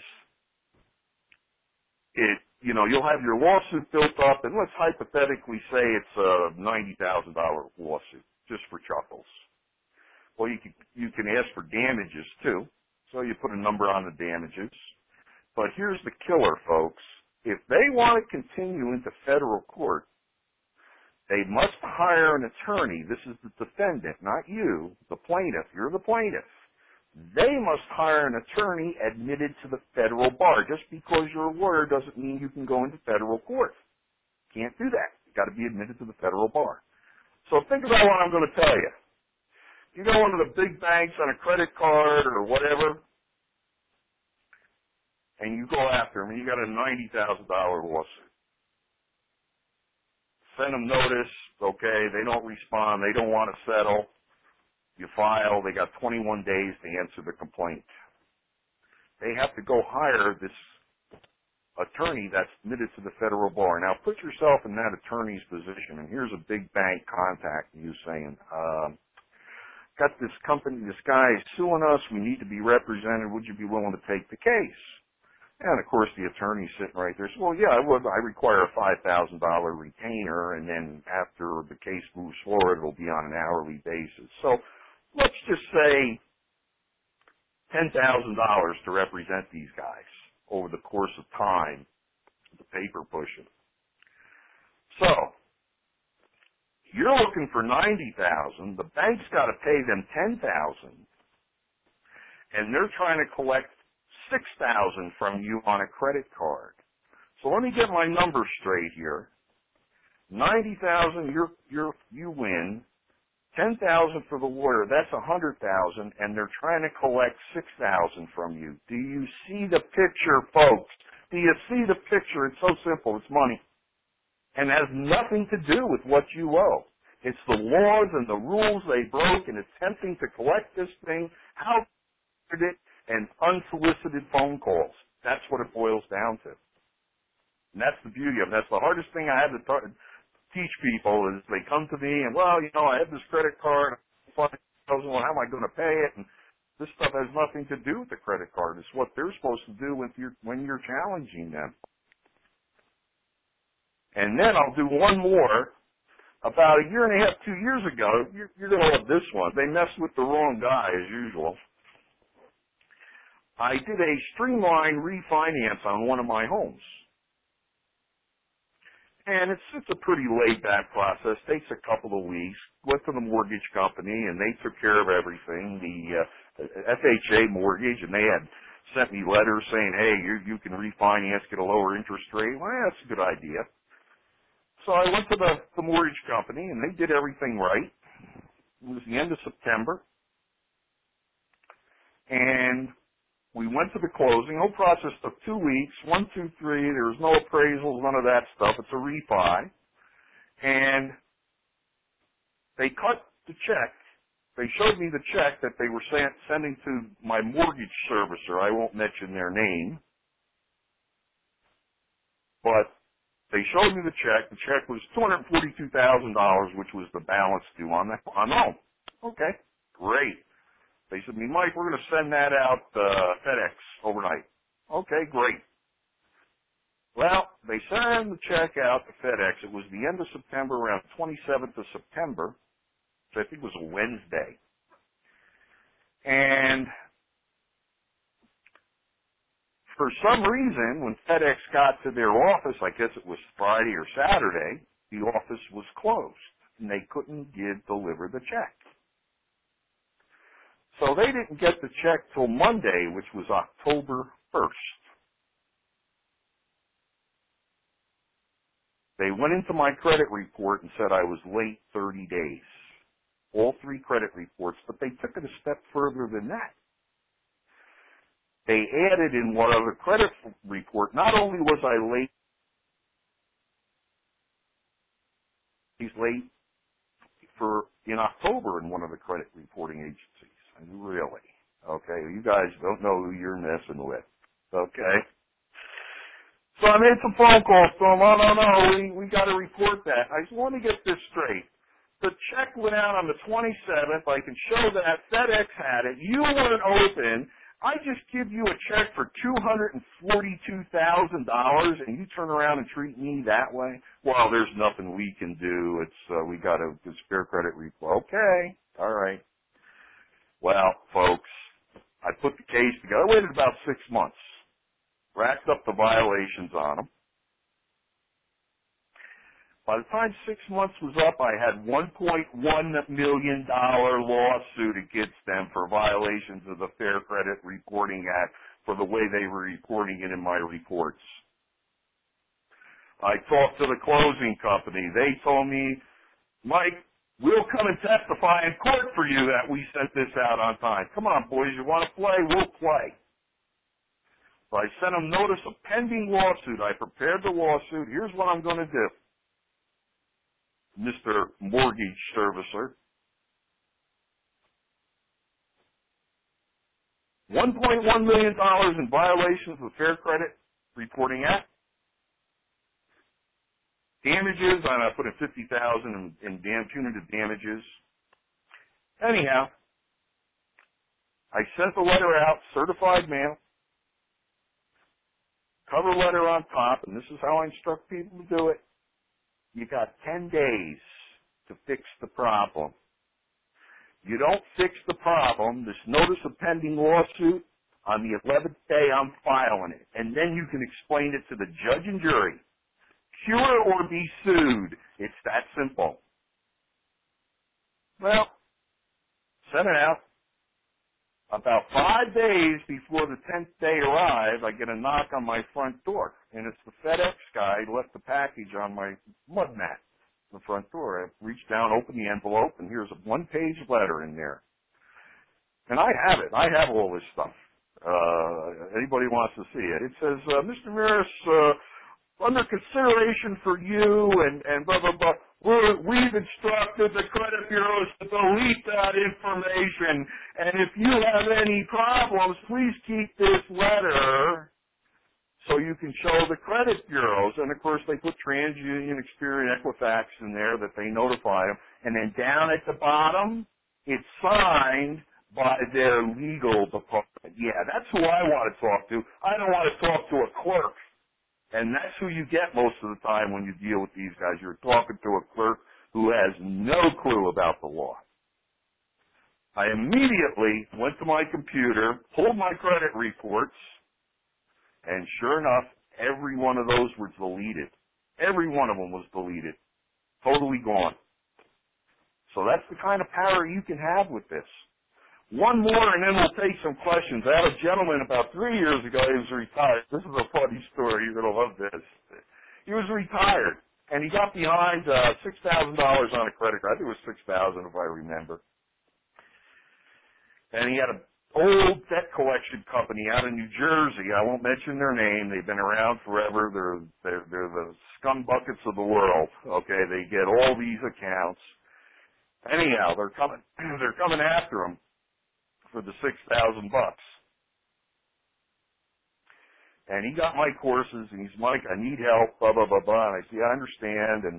it, you know, you'll have your lawsuit built up, and let's hypothetically say it's a ninety thousand dollars lawsuit, just for chuckles. Well, you can, you can ask for damages, too. So you put a number on the damages. But here's the killer, folks. If they want to continue into federal court, they must hire an attorney. This is the defendant, not you, the plaintiff. You're the plaintiff. They must hire an attorney admitted to the federal bar. Just because you're a lawyer doesn't mean you can go into federal court. Can't do that. You've got to be admitted to the federal bar. So think about what I'm going to tell you. You go into the big banks on a credit card or whatever, and you go after them, and you got a ninety thousand dollars lawsuit. Send them notice, okay, they don't respond, they don't want to settle. You file, they got twenty-one days to answer the complaint. They have to go hire this attorney that's admitted to the federal bar. Now, put yourself in that attorney's position, and here's a big bank contacting you saying, um, got this company, this guy is suing us, we need to be represented, would you be willing to take the case? And, of course, the attorney's sitting right there. So, well, yeah, I would. I require a five thousand dollars retainer, and then after the case moves forward, it'll be on an hourly basis. So let's just say ten thousand dollars to represent these guys over the course of time, the paper pushing. So you're looking for ninety thousand dollars. The bank's got to pay them ten thousand dollars, and they're trying to collect six thousand dollars from you on a credit card. So let me get my numbers straight here. ninety thousand dollars, you're, you're, you win. ten thousand dollars for the lawyer, that's one hundred thousand dollars, and they're trying to collect six thousand dollars from you. Do you see the picture, folks? Do you see the picture? It's so simple. It's money. And has nothing to do with what you owe. It's the laws and the rules they broke in attempting to collect this thing. How did it? And unsolicited phone calls. That's what it boils down to. And that's the beauty of it. That's the hardest thing I have to t- teach people is they come to me and, well, you know, I have this credit card. Well, how am I going to pay it? And This stuff has nothing to do with the credit card. It's what they're supposed to do when you're, when you're challenging them. And then I'll do one more. About a year and a half, two years ago, you're, you're going to love this one. They messed with the wrong guy, as usual. I did a streamlined refinance on one of my homes. And it's, it's a pretty laid-back process. Takes a couple of weeks. Went to the mortgage company, and they took care of everything. The uh, F H A mortgage, and they had sent me letters saying, hey, you, you can refinance, get a lower interest rate. Well, that's a good idea. So I went to the, the mortgage company, and they did everything right. It was the end of September. And we went to the closing. The whole process took two weeks, one, two, three. There was no appraisals, none of that stuff. It's a refi. And they cut the check. They showed me the check that they were sending to my mortgage servicer. I won't mention their name. But they showed me the check. The check was two hundred forty-two thousand dollars, which was the balance due on the, on the home. Okay, great. They said to me, Mike, we're going to send that out uh, FedEx overnight. Okay, great. Well, they sent the check out to FedEx. It was the end of September, around twenty-seventh of September, which I think was a Wednesday. And for some reason, when FedEx got to their office, I guess it was Friday or Saturday, the office was closed, and they couldn't give deliver the check. So they didn't get the check till Monday, which was October first. They went into my credit report and said I was late thirty days. All three credit reports, but they took it a step further than that. They added in one other credit report, not only was I late, he's late for in October in one of the credit reporting agencies. And really, okay, you guys don't know who you're messing with, okay? So I made some phone calls to them. Oh, no, no, we, we got to report that. I just want to get this straight. The check went out on the twenty-seventh. I can show that. FedEx had it. You weren't open. I just give you a check for two hundred forty-two thousand dollars, and you turn around and treat me that way? Well, there's nothing we can do. It's uh, we got a fair credit report. Okay, all right. Well, folks, I put the case together. I waited about six months, racked up the violations on them. By the time six months was up, I had one point one million dollars lawsuit against them for violations of the Fair Credit Reporting Act for the way they were reporting it in my reports. I talked to the closing company. They told me, Mike, we'll come and testify in court for you that we sent this out on time. Come on, boys, you want to play? We'll play. So I sent them notice of pending lawsuit. I prepared the lawsuit. Here's what I'm going to do. Mister Mortgage Servicer, one point one million dollars in violations of the Fair Credit Reporting Act. Damages, and I put in fifty thousand dollars in, in dam, punitive damages. Anyhow, I sent the letter out, certified mail, cover letter on top, and this is how I instruct people to do it. You got ten days to fix the problem. You don't fix the problem, this notice of pending lawsuit, on the eleventh day I'm filing it. And then you can explain it to the judge and jury. Cure or be sued. It's that simple. Well, sent it out. About five days before the tenth day arrived, I get a knock on my front door, and it's the FedEx guy who left the package on my mud mat in the front door. I reach down, open the envelope, and here's a one-page letter in there. And I have it. I have all this stuff. Uh, anybody wants to see it. It says, uh, Mister Maris, uh, under consideration for you and, and blah, blah, blah, we're, we've instructed the credit bureaus to delete that information. And if you have any problems, please keep this letter so you can show the credit bureaus. And, of course, they put TransUnion, Experian, Equifax in there that they notify them. And then down at the bottom, it's signed by their legal department. Yeah, that's who I want to talk to. I don't want to talk to a clerk. And that's who you get most of the time when you deal with these guys. You're talking to a clerk who has no clue about the law. I immediately went to my computer, pulled my credit reports, and sure enough, every one of those was deleted. Every one of them was deleted. Totally gone. So that's the kind of power you can have with this. One more and then we'll take some questions. I had a gentleman about three years ago, he was retired. This is a funny story, you're going to love this. He was retired, and he got behind uh, six thousand dollars on a credit card. I think it was six thousand dollars if I remember. And he had an old debt collection company out in New Jersey. I won't mention their name. They've been around forever. They're, they're, they're the scum buckets of the world. Okay, they get all these accounts. Anyhow, they're coming, they're coming after him for the six thousand bucks. And he got my courses, and he's, Mike, I need help, blah, blah, blah, blah. And I say, I understand. And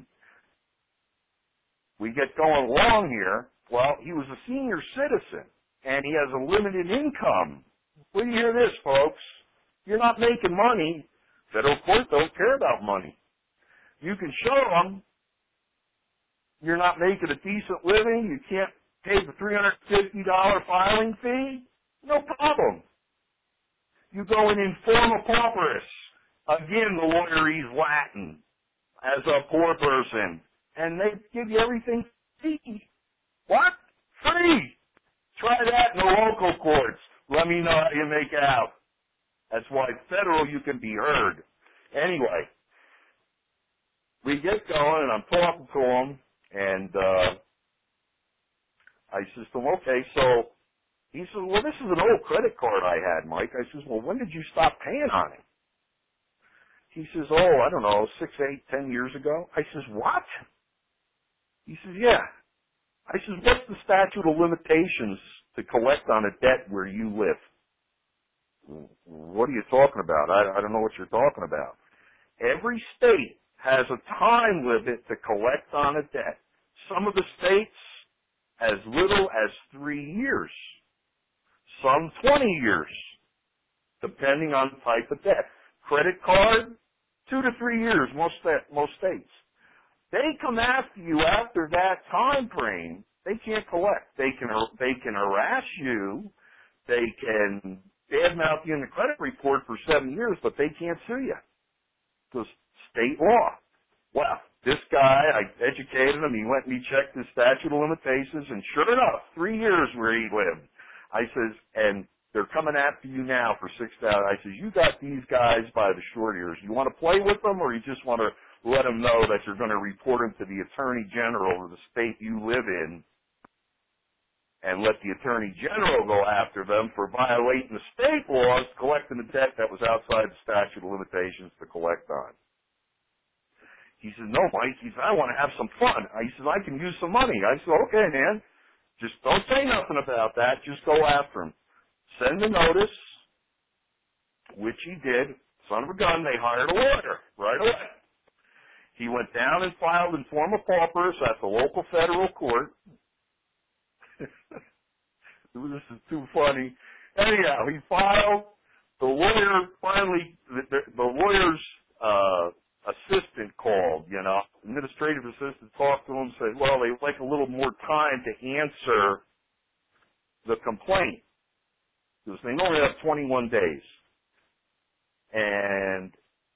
we get going along here. Well, he was a senior citizen, and he has a limited income. Well, you hear this, folks. You're not making money. Federal court don't care about money. You can show them you're not making a decent living. You can't pay the three hundred fifty dollars filing fee. No problem. You go and inform a pauperous. Again, the lawyer reads Latin as a poor person, and they give you everything free. What? Free. Try that in the local courts. Let me know how you make out. That's why federal you can be heard. Anyway, we get going, and I'm talking to him, and uh, I says to him, okay, so he says, well, this is an old credit card I had, Mike. I says, well, when did you stop paying on it? He says, oh, I don't know, six, eight, ten years ago. I says, what? He says, yeah. I says, what's the statute of limitations to collect on a debt where you live? What are you talking about? I, I don't know what you're talking about. Every state has a time limit to collect on a debt. Some of the states as little as three years. Some twenty years, depending on the type of debt. Credit card, two to three years, most most states. They come after you after that time frame. They can't collect. They can they can harass you. They can badmouth you in the credit report for seven years, but they can't sue you. Because state law. Well, this guy, I educated him. He went and he checked his statute of limitations, and sure enough, three years where he lived. I says, and they're coming after you now for six thousand. I says, you got these guys by the short ears. You want to play with them, or you just want to let them know that you're going to report them to the Attorney General of the state you live in, and let the Attorney General go after them for violating the state laws, collecting the debt that was outside the statute of limitations to collect on. He says, no, Mike. He says, I want to have some fun. I says, I can use some money. I said, okay, man. Just don't say nothing about that. Just go after him. Send a notice, which he did. Son of a gun, they hired a lawyer right away. He went down and filed in form of paupers at the local federal court. This is too funny. Anyhow, he filed. The lawyer finally, the, the, the lawyer's uh, assistant called, you know, administrative assistant talked to him, said, well, they'd like a little more time to answer the complaint. Because they only have twenty-one days. And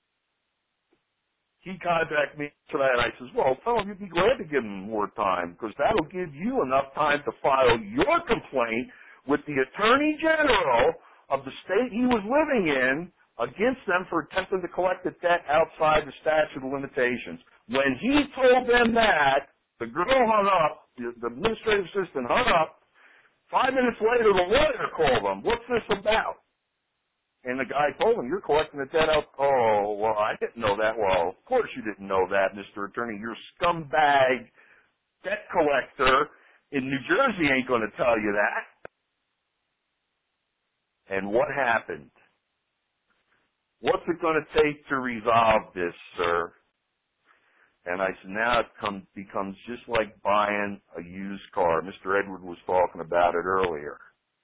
he contacted me today, and I says, well, tell him you'd be glad to give him more time, because that'll give you enough time to file your complaint with the Attorney General of the state he was living in against them for attempting to collect a debt outside the statute of limitations. When he told them that, the girl hung up, the, the administrative assistant hung up. Five minutes later, the lawyer called them. What's this about? And the guy told him, you're collecting the debt out. Oh, well, I didn't know that. Well, of course you didn't know that, Mister Attorney. Your scumbag debt collector in New Jersey ain't going to tell you that. And what happened? What's it going to take to resolve this, sir? And I said, now it come, becomes just like buying a used car. Mister Edward was talking about it earlier.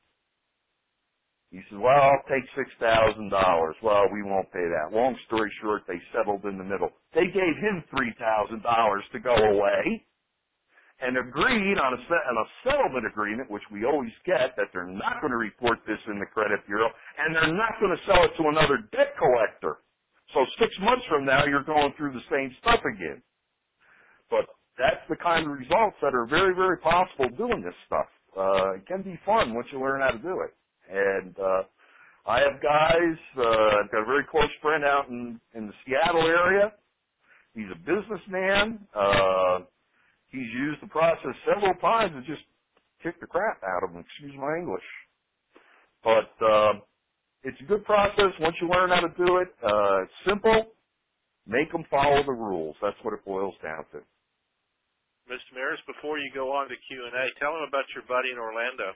He says, well, I'll take six thousand dollars. Well, we won't pay that. Long story short, they settled in the middle. They gave him three thousand dollars to go away and agreed on a, on a settlement agreement, which we always get, that they're not going to report this in the credit bureau, and they're not going to sell it to another debt collector. So six months from now, you're going through the same stuff again. But that's the kind of results that are very, very possible doing this stuff. Uh, it can be fun once you learn how to do it. And uh, I have guys, uh, I've got a very close friend out in, in the Seattle area. He's a businessman. Uh, he's used the process several times and just kicked the crap out of him, excuse my English. But uh, it's a good process once you learn how to do it. Uh, it's simple. Make them follow the rules. That's what it boils down to. Mister Maris, before you go on to Q and A, tell him about your buddy in Orlando.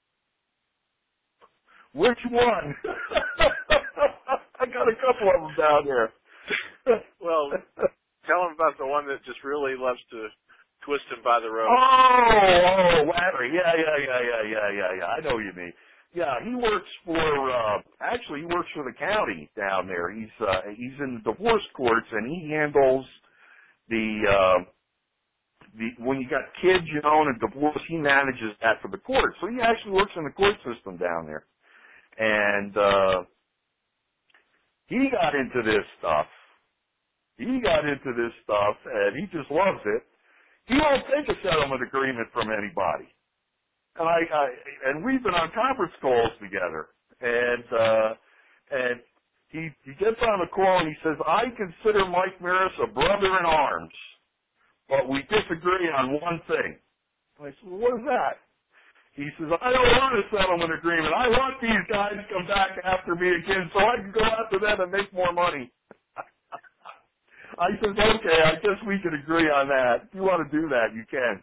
Which one? I got a couple of them down there. Well, tell him about the one that just really loves to twist him by the rope. Oh, oh, Larry. Yeah, yeah, yeah, yeah, yeah, yeah, yeah. I know what you mean. Yeah, he works for, uh, actually he works for the county down there. He's, uh, he's in the divorce courts and he handles the, uh, the, when you got kids, you know, and a divorce, he manages that for the court. So he actually works in the court system down there. And uh, he got into this stuff. He got into this stuff, and he just loves it. He won't take a settlement agreement from anybody. And I, I and we've been on conference calls together. And uh, and he he gets on the call and he says, "I consider Mike Maris a brother in arms, but we disagree on one thing." I said, "Well, what is that?" He says, "I don't want a settlement agreement. I want these guys to come back after me again so I can go after them and make more money." I said, "Okay, I guess we can agree on that. If you want to do that, you can."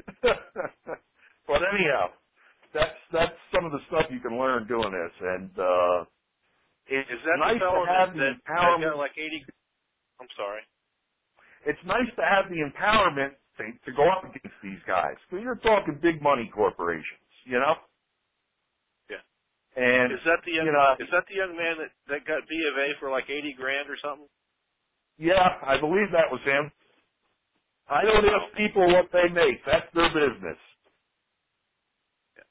But anyhow, that's that's some of the stuff you can learn doing this. And uh, it's Is that nice the to have the that, empowerment. that got like eighty I'm sorry. It's nice to have the empowerment to, to go up against these guys. Because you're talking big money corporations, you know? Yeah. And is that the young, you know, is that the young man that, that got B of A for like eighty grand or something? Yeah, I believe that was him. I don't ask people what they make. That's their business. Yeah.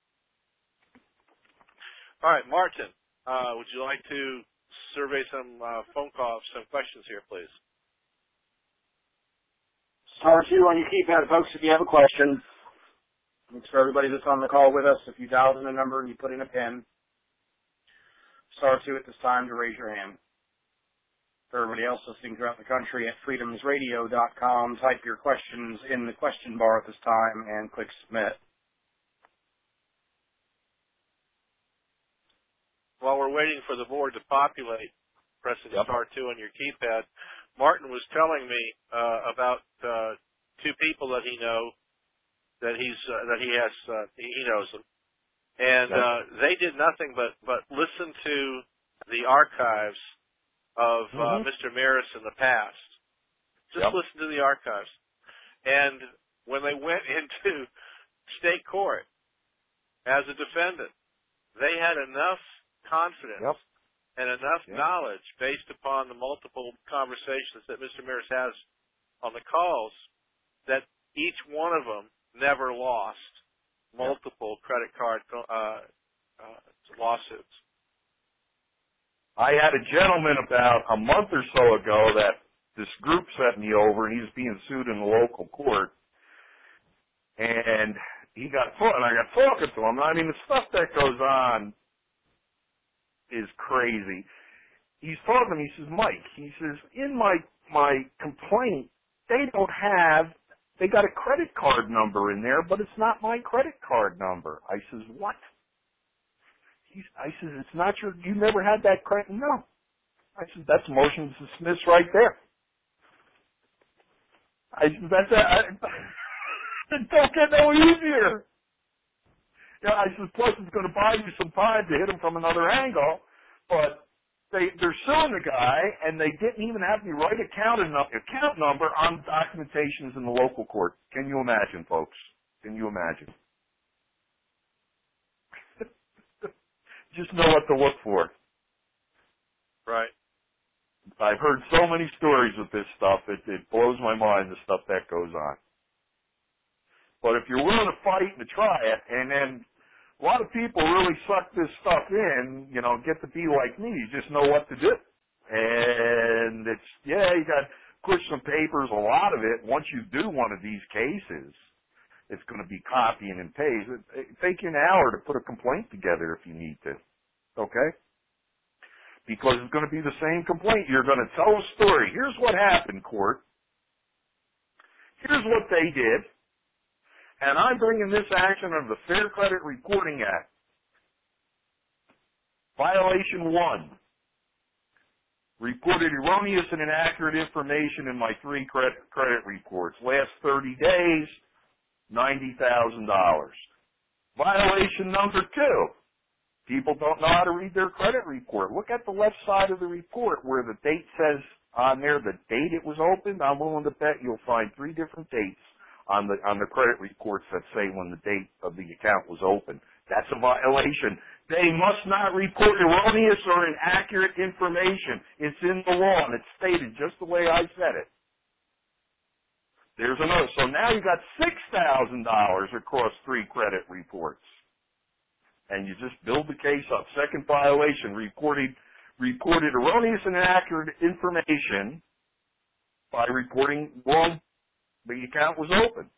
All right, Martin, uh, would you like to survey some uh, phone calls, some questions here, please? Star two on your keypad, folks, if you have a question. It's for everybody that's on the call with us. If you dialed in a number and you put in a PIN, star two at this time to raise your hand. For everybody else listening throughout the country at freedoms radio dot com, type your questions in the question bar at this time and click submit. While we're waiting for the board to populate, pressing Yep. star two on your keypad, Martin was telling me uh, about uh, two people that he know that he's uh, that he has uh, he knows them, and uh, they did nothing but but listen to the archives of uh, Mm-hmm. Mister Maris in the past. Just Yep. listen to the archives, and when they went into state court as a defendant, they had enough confidence. Yep. And enough Yeah. knowledge based upon the multiple conversations that Mister Maris has on the calls that each one of them never lost multiple yeah. credit card uh, uh, lawsuits. I had a gentleman about a month or so ago that this group sent me over, and he was being sued in the local court. And he got and I got talking to him. I mean, the stuff that goes on is crazy. He's talking to me, he says, "Mike," he says, "in my my complaint, they don't have, they got a credit card number in there, but it's not my credit card number." I says, "What?" He's, I says, "It's not your, you never had that credit?" "No." I said, "That's motion to dismiss right there." I said, "That's, I, it don't get no easier." Yeah, I said, "Plus it's going to buy you some time to hit him from another angle," but they, they're suing the guy, and they didn't even have the right account, account number on documentations in the local court. Can you imagine, folks? Can you imagine? just know what to look for. Right. I've heard so many stories with this stuff, it, it blows my mind, the stuff that goes on. But if you're willing to fight and to try it, and then a lot of people really suck this stuff in, you know, get to be like me, you just know what to do. And it's, yeah, you got to push some papers, a lot of it, once you do one of these cases, it's going to be copying and paste. It, it take you an hour to put a complaint together if you need to, okay? Because it's going to be the same complaint. You're going to tell a story. Here's what happened, court. Here's what they did. And I'm bringing this action under the Fair Credit Reporting Act. Violation one. Reported erroneous and inaccurate information in my three credit, credit reports. Last thirty days, ninety thousand dollars. Violation number two. People don't know how to read their credit report. Look at the left side of the report where the date says on there the date it was opened. I'm willing to bet you'll find three different dates on the on the credit reports that say when the date of the account was opened. That's a violation. They must not report erroneous or inaccurate information. It's in the law and it's stated just the way I said it. There's another. So now you got six thousand dollars across three credit reports. And you just build the case up. Second violation, reported, reported erroneous and inaccurate information by reporting wrong the account was open.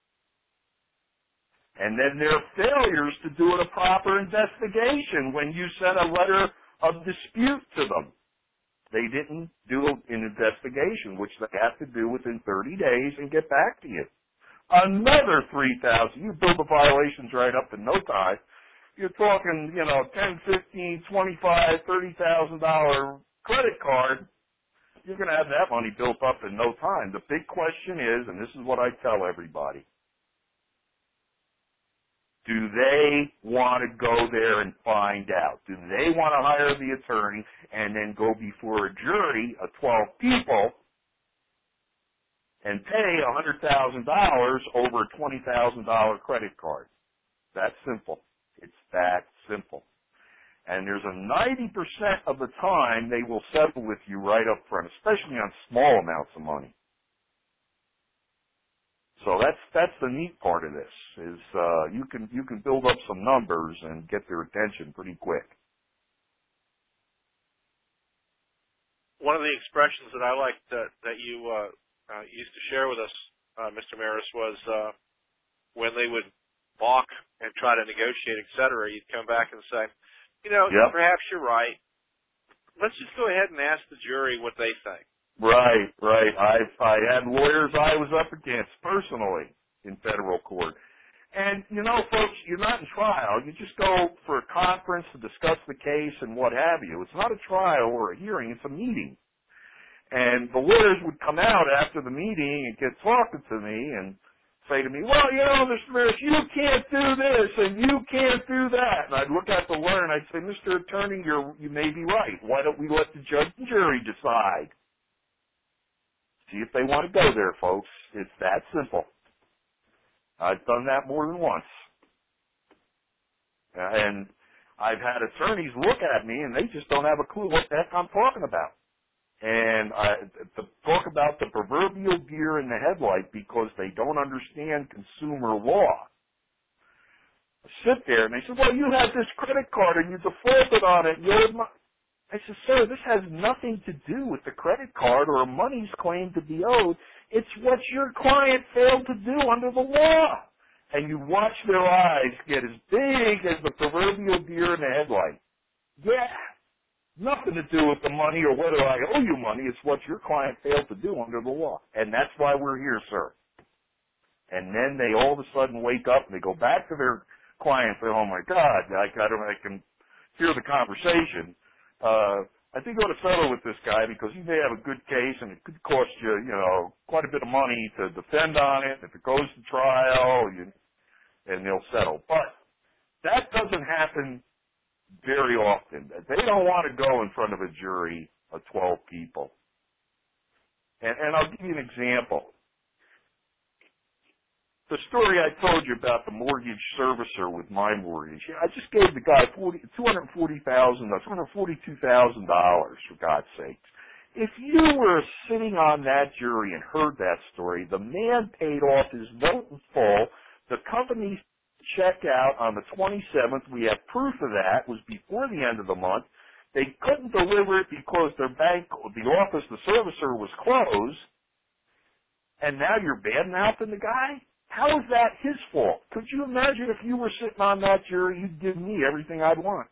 And then there are failures to do a proper investigation when you sent a letter of dispute to them. They didn't do an investigation, which they have to do within thirty days and get back to you. Another three thousand dollars. You build the violations right up in no time. You're talking, you know, ten, fifteen, twenty-five, thirty thousand dollar credit card. You're going to have that money built up in no time. The big question is, and this is what I tell everybody, do they want to go there and find out? Do they want to hire the attorney and then go before a jury of twelve people and pay one hundred thousand dollars over a twenty thousand dollar credit card? That's simple. It's that simple. And there's a ninety percent of the time they will settle with you right up front, especially on small amounts of money. So that's that's the neat part of this, is uh, you can you can build up some numbers and get their attention pretty quick. One of the expressions that I liked that, that you uh, uh, used to share with us, uh, Mister Maris, was uh, when they would balk and try to negotiate, et cetera, you'd come back and say, you know, yep. Perhaps you're right. Let's just go ahead and ask the jury what they think. Right, right. I I had lawyers I was up against personally in federal court. And, you know, folks, you're not in trial. You just go for a conference to discuss the case and what have you. It's not a trial or a hearing. It's a meeting. And the lawyers would come out after the meeting and get talking to me and say to me, well, you know, Mister Maris, you can't do this and you can't do that. And I'd look at the lawyer and I'd say, Mister Attorney, you're, you may be right. Why don't we let the judge and jury decide? See if they want to go there, folks. It's that simple. I've done that more than once. And I've had attorneys look at me and they just don't have a clue what the heck I'm talking about. And I, to talk about the proverbial deer in the headlight because they don't understand consumer law. I sit there and they say, well, you had this credit card and you defaulted on it. You owed money. I said, sir, this has nothing to do with the credit card or money's claimed to be owed. It's what your client failed to do under the law. And you watch their eyes get as big as the proverbial deer in the headlight. Yeah. Nothing to do with the money or whether I owe you money. It's what your client failed to do under the law. And that's why we're here, sir. And then they all of a sudden wake up and they go back to their client and say, oh, my God, I, I, don't, I can hear the conversation. Uh, I think you ought to settle with this guy because he may have a good case and it could cost you, you know, quite a bit of money to defend on it. If it goes to trial, you, and they'll settle. But that doesn't happen very often. They don't want to go in front of a jury of twelve people. And, and I'll give you an example. the story I told you about the mortgage servicer with my mortgage. I just gave the guy two hundred forty thousand dollars, two hundred forty-two thousand dollars, for God's sakes. If you were sitting on that jury and heard that story, the man paid off his note in full. The company's check out on the twenty-seventh. We have proof of that. It was before the end of the month. They couldn't deliver it because their bank, the office, the servicer was closed. And now you're bad-mouthing the guy? How is that his fault? Could you imagine if you were sitting on that jury, you'd give me everything I'd want?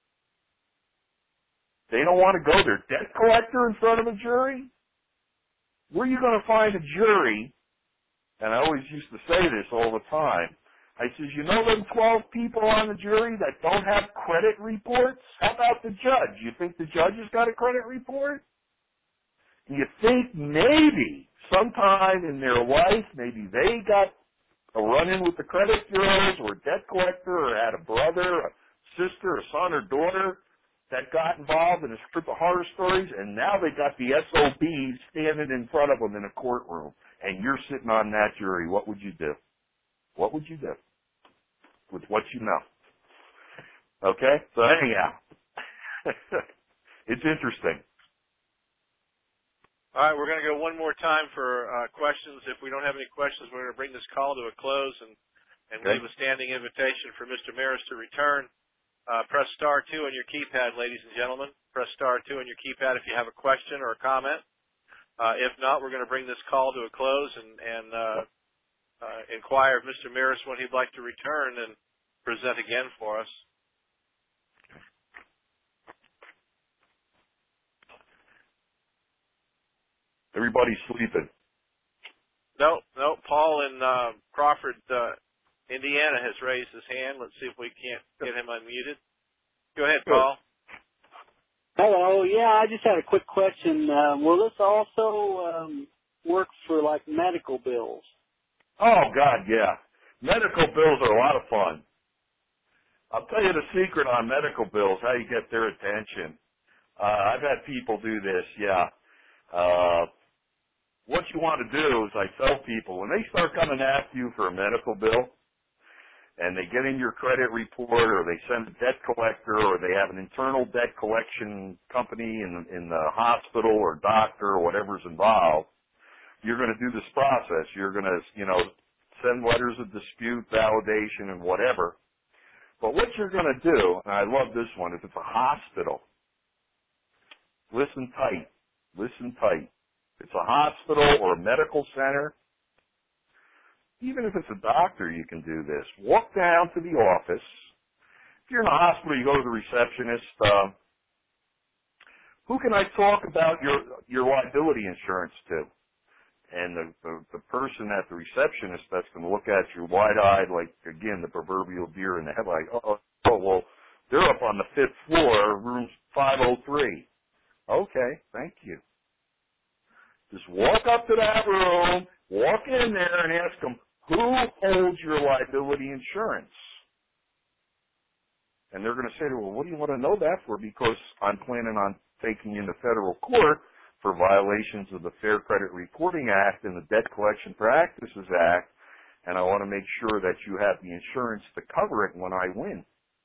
They don't want to go their debt collector in front of a jury? Where are you going to find a jury? And I always used to say this all the time. I says, you know them twelve people on the jury that don't have credit reports? How about the judge? You think the judge has got a credit report? You think maybe sometime in their life, maybe they got a run-in with the credit bureaus or a debt collector or had a brother, a sister, a son or daughter that got involved in a strip of horror stories, and now they got the S O Bs standing in front of them in a courtroom, and you're sitting on that jury. What would you do? What would you do with what you know? Okay? So anyhow, it's interesting. All right, we're going to go one more time for uh, questions. If we don't have any questions, we're going to bring this call to a close and, and okay. leave a standing invitation for Mister Maris to return. Uh, press star two on your keypad, ladies and gentlemen. Press star two on your keypad if you have a question or a comment. Uh, if not, we're going to bring this call to a close and, and uh, uh, inquire of Mister Maris when he'd like to return and present again for us. Everybody's sleeping. No, no. Paul in uh, Crawford, uh, Indiana, has raised his hand. Let's see if we can't get him unmuted. Go ahead, Paul. Hello. Yeah, I just had a quick question. Uh, will this also um, work for like medical bills? Oh God, yeah. Medical bills are a lot of fun. I'll tell you the secret on medical bills, how you get their attention. Uh, I've had people do this, yeah. Uh, what you want to do is I tell people, when they start coming after you for a medical bill, and they get in your credit report, or they send a debt collector, or they have an internal debt collection company in, in the hospital or doctor or whatever's involved, you're going to do this process. You're going to, you know, send letters of dispute, validation, and whatever. But what you're going to do, and I love this one, if it's a hospital, listen tight, listen tight. If it's a hospital or a medical center, even if it's a doctor, you can do this. Walk down to the office. If you're in a hospital, you go to the receptionist. Uh, who can I talk about your your liability insurance to? And the, the, the person at the receptionist that's going to look at you wide-eyed, like, again, the proverbial deer in the headlight. Oh, oh, well, they're up on the fifth floor, room five oh three. Okay, thank you. Just walk up to that room, walk in there, and ask them, who holds your liability insurance? And they're going to say, well, what do you want to know that for? Because I'm planning on taking you into federal court for violations of the Fair Credit Reporting Act and the Debt Collection Practices Act, and I want to make sure that you have the insurance to cover it when I win.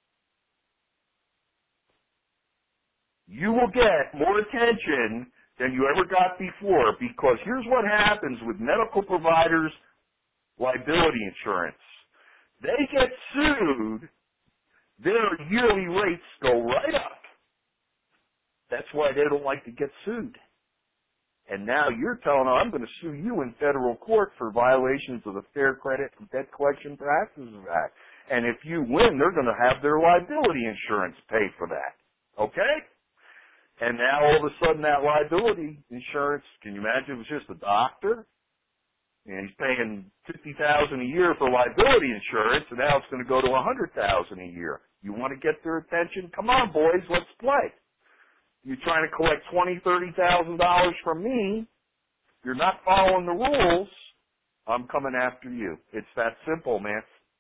You will get more attention than you ever got before, because here's what happens with medical providers' liability insurance. They get sued, their yearly rates go right up. That's why they don't like to get sued. And now you're telling them, I'm going to sue you in federal court for violations of the Fair Credit and Debt Collection Practices Act. And if you win, they're going to have their liability insurance pay for that. Okay? And now all of a sudden that liability insurance, can you imagine if it was just a doctor? And he's paying fifty thousand dollars a year for liability insurance, and now it's going to go to one hundred thousand dollars a year. You want to get their attention? Come on, boys, let's play. You're trying to collect twenty thousand dollars, thirty thousand dollars from me. You're not following the rules. I'm coming after you. It's that simple, man.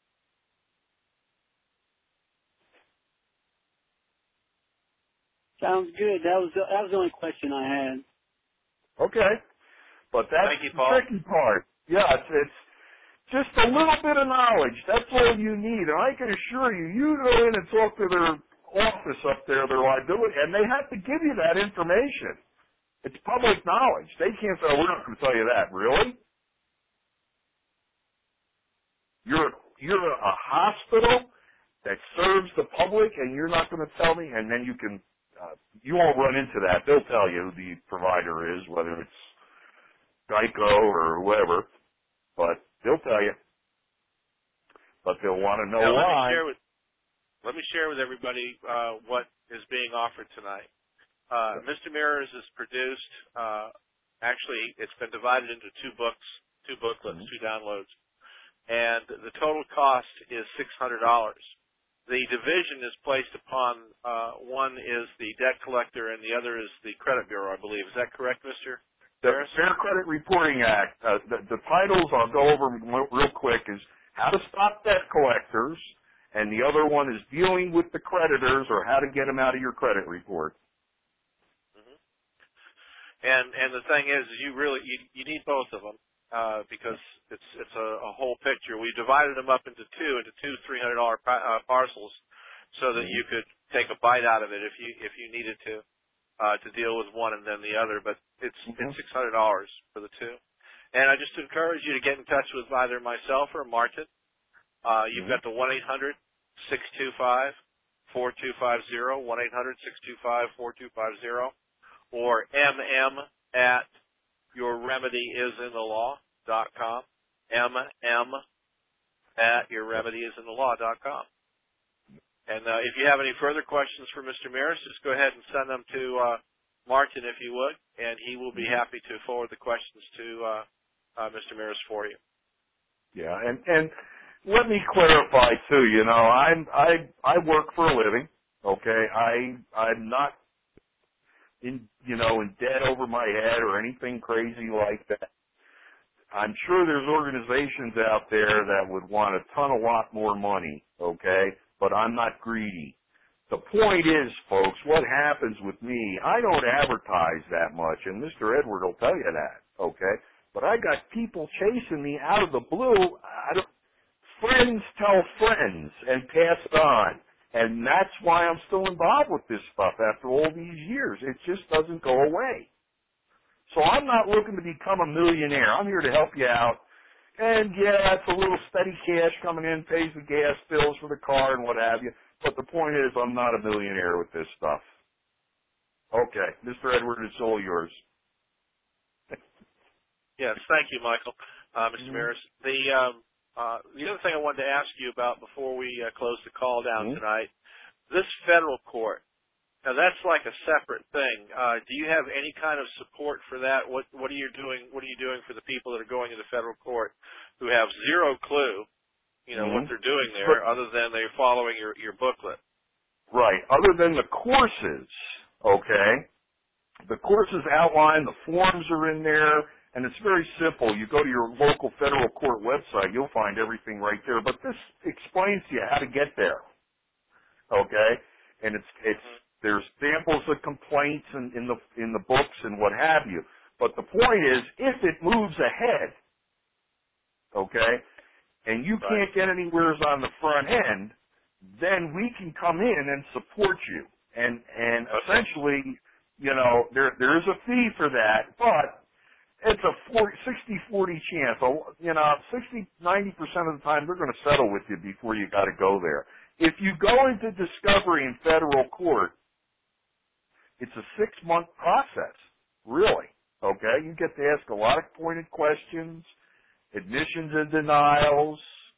Sounds good. That was the, that was the only question I had. Okay. But that's Thank you, the Paul. tricky part. Yeah, it's, it's just a little you need. And I can assure you, you go in and talk to their office up there, their liability, and they have to give you that information. It's public knowledge. They can't say, oh, we're not going to tell you that. Really? You're, you're a hospital that serves the public, and you're not going to tell me? And then you can, uh, you won't run into that. They'll tell you who the provider is, whether it's Geico or whoever, but they'll tell you. But they'll want to know now, let why. Me share with, let me share with everybody uh, what is being offered tonight. Uh, Mister Mirrors is produced, uh, actually, it's been divided into two books, two booklets, mm-hmm. two downloads, and the total cost is six hundred dollars. The division is placed upon, uh, one is the debt collector and the other is the credit bureau, I believe. Is that correct, Mister The Harris? Fair Credit Reporting Act, uh, the, the titles I'll go over real quick is How to Stop Debt Collectors, and the other one is Dealing with the Creditors, or How to Get Them Out of Your Credit Report. Mm-hmm. And and the thing is, you really you, you need both of them uh, because it's it's a, a whole picture. We divided them up into two into two three hundred dollar pa- uh, parcels, so that you could take a bite out of it if you if you needed to uh, to deal with one and then the other. But it's mm-hmm. it's six hundred dollars for the two. And I just encourage you to get in touch with either myself or Martin. Uh, you've mm-hmm. got the one eight hundred six two five four two five zero, one eight hundred six two five four two five zero, or M M at your remedy is in the law dot com, M M at your remedy is in the law dot com. And uh, if you have any further questions for Mister Mirrors, just go ahead and send them to uh, Martin, if you would, and he will be happy to forward the questions to uh, uh, Mister Mirrors for you. Yeah, and and let me clarify too. You know, I'm I I work for a living. Okay, I I'm not in you know in debt over my head or anything crazy like that. I'm sure there's organizations out there that would want a ton, a lot more money. Okay, but I'm not greedy. The point is, folks, what happens with me, I don't advertise that much, and Mister Edward will tell you that, okay? But I got people chasing me out of the blue. I don't, friends tell friends and pass it on, and that's why I'm still involved with this stuff after all these years. It just doesn't go away. So I'm not looking to become a millionaire. I'm here to help you out. And, yeah, it's a little steady cash coming in, pays the gas bills for the car and what have you. But the point is, I'm not a millionaire with this stuff. Okay, Mister Edward, it's all yours. Yes, thank you, Michael. Uh, Mister Mm-hmm. Mirrors. The um, uh, the other thing I wanted to ask you about before we uh, close the call down mm-hmm. tonight, this federal court. Now that's like a separate thing. Uh, do you have any kind of support for that? What what are you doing? What are you doing for the people that are going to the federal court who have zero clue? You know, mm-hmm. what they're doing there, other than they're following your, your booklet. Right. Other than the courses, okay? The courses outline, the forms are in there, and it's very simple. You go to your local federal court website, you'll find everything right there. But this explains to you how to get there, okay? And it's it's mm-hmm. there's samples of complaints in, in the in the books and what have you. But the point is, if it moves ahead, okay, and you can't get anywhere on the front end, then we can come in and support you. And and okay. essentially, you know, there there is a fee for that, but it's a sixty forty chance. You know, sixty, ninety percent of the time they're going to settle with you before you got to go there. If you go into discovery in federal court, it's a six-month process, really, okay? You get to ask a lot of pointed questions, admissions and denials,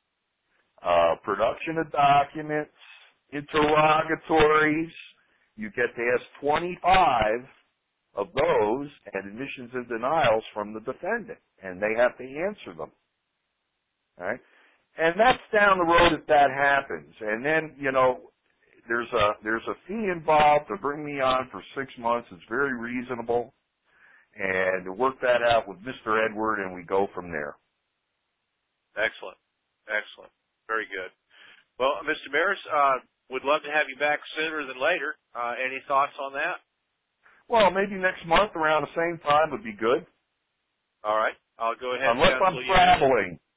uh, production of documents, interrogatories. You get to ask twenty-five of those and admissions and denials from the defendant, and they have to answer them. All right? And that's down the road if that happens. And then, you know, there's a there's a fee involved to bring me on for six months. It's very reasonable. And to work that out with Mister Edward, and we go from there. Excellent. Excellent. Very good. Well, Mister Mirrors, uh, would love to have you back sooner than later. Uh, any thoughts on that? Well, maybe next month around the same time would be good. All right. I'll go ahead Unless and I'm traveling.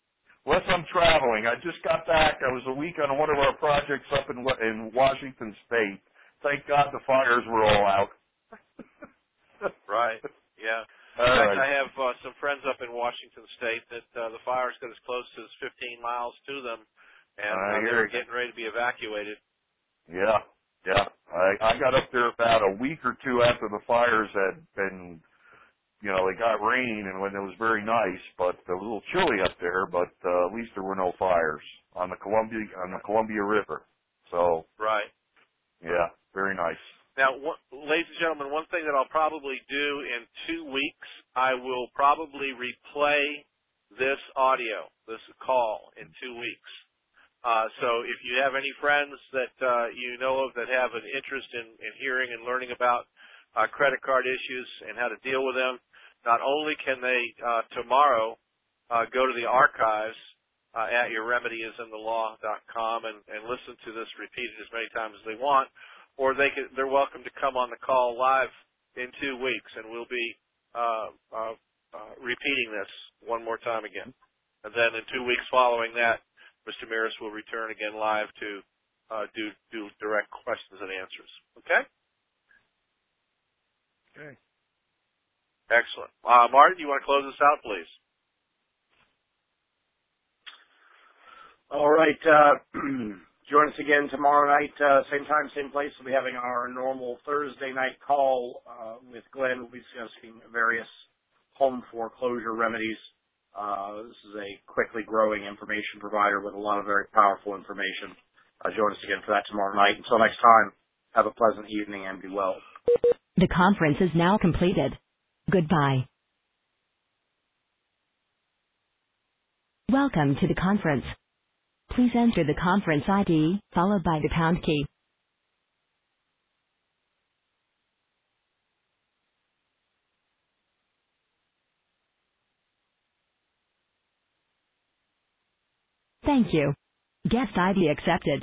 Unless I'm traveling. I just got back. I was a week on one of our projects up in in Washington State. Thank God the fires were all out. Right. Yeah. All In fact, right. I have uh, some friends up in Washington State that uh, the fires got as close as fifteen miles to them, and I uh, they hear were you. getting ready to be evacuated. Yeah, yeah. I, I got up there about a week or two after the fires had been, you know, they got rain and when it was very nice, but it was a little chilly up there, but uh, at least there were no fires on the Columbia, on the Columbia River. So, Right. yeah, very nice. Now, one, ladies and gentlemen, one thing that I'll probably do in two weeks, I will probably replay this audio, this call in two weeks. Uh, so if you have any friends that uh, you know of that have an interest in, in hearing and learning about uh, credit card issues and how to deal with them, not only can they uh, tomorrow uh, go to the archives uh, at your remedy is in the law dot com and, and listen to this repeated as many times as they want, or they can, they're welcome to come on the call live in two weeks, and we'll be uh, uh, uh, repeating this one more time again. And then in two weeks following that, Mister Maris will return again live to uh, do do direct questions and answers. Okay? Okay. Excellent. Uh, Martin, you want to close this out, please? All right. Uh, join us again tomorrow night, uh, same time, same place. We'll be having our normal Thursday night call uh, with Glenn. We'll be discussing various home foreclosure remedies. Uh, this is a quickly growing information provider with a lot of very powerful information. Uh, join us again for that tomorrow night. Until next time, have a pleasant evening and be well. The conference is now completed. Goodbye. Welcome to the conference. Please enter the conference I D, followed by the pound key. Thank you. Guest I D accepted.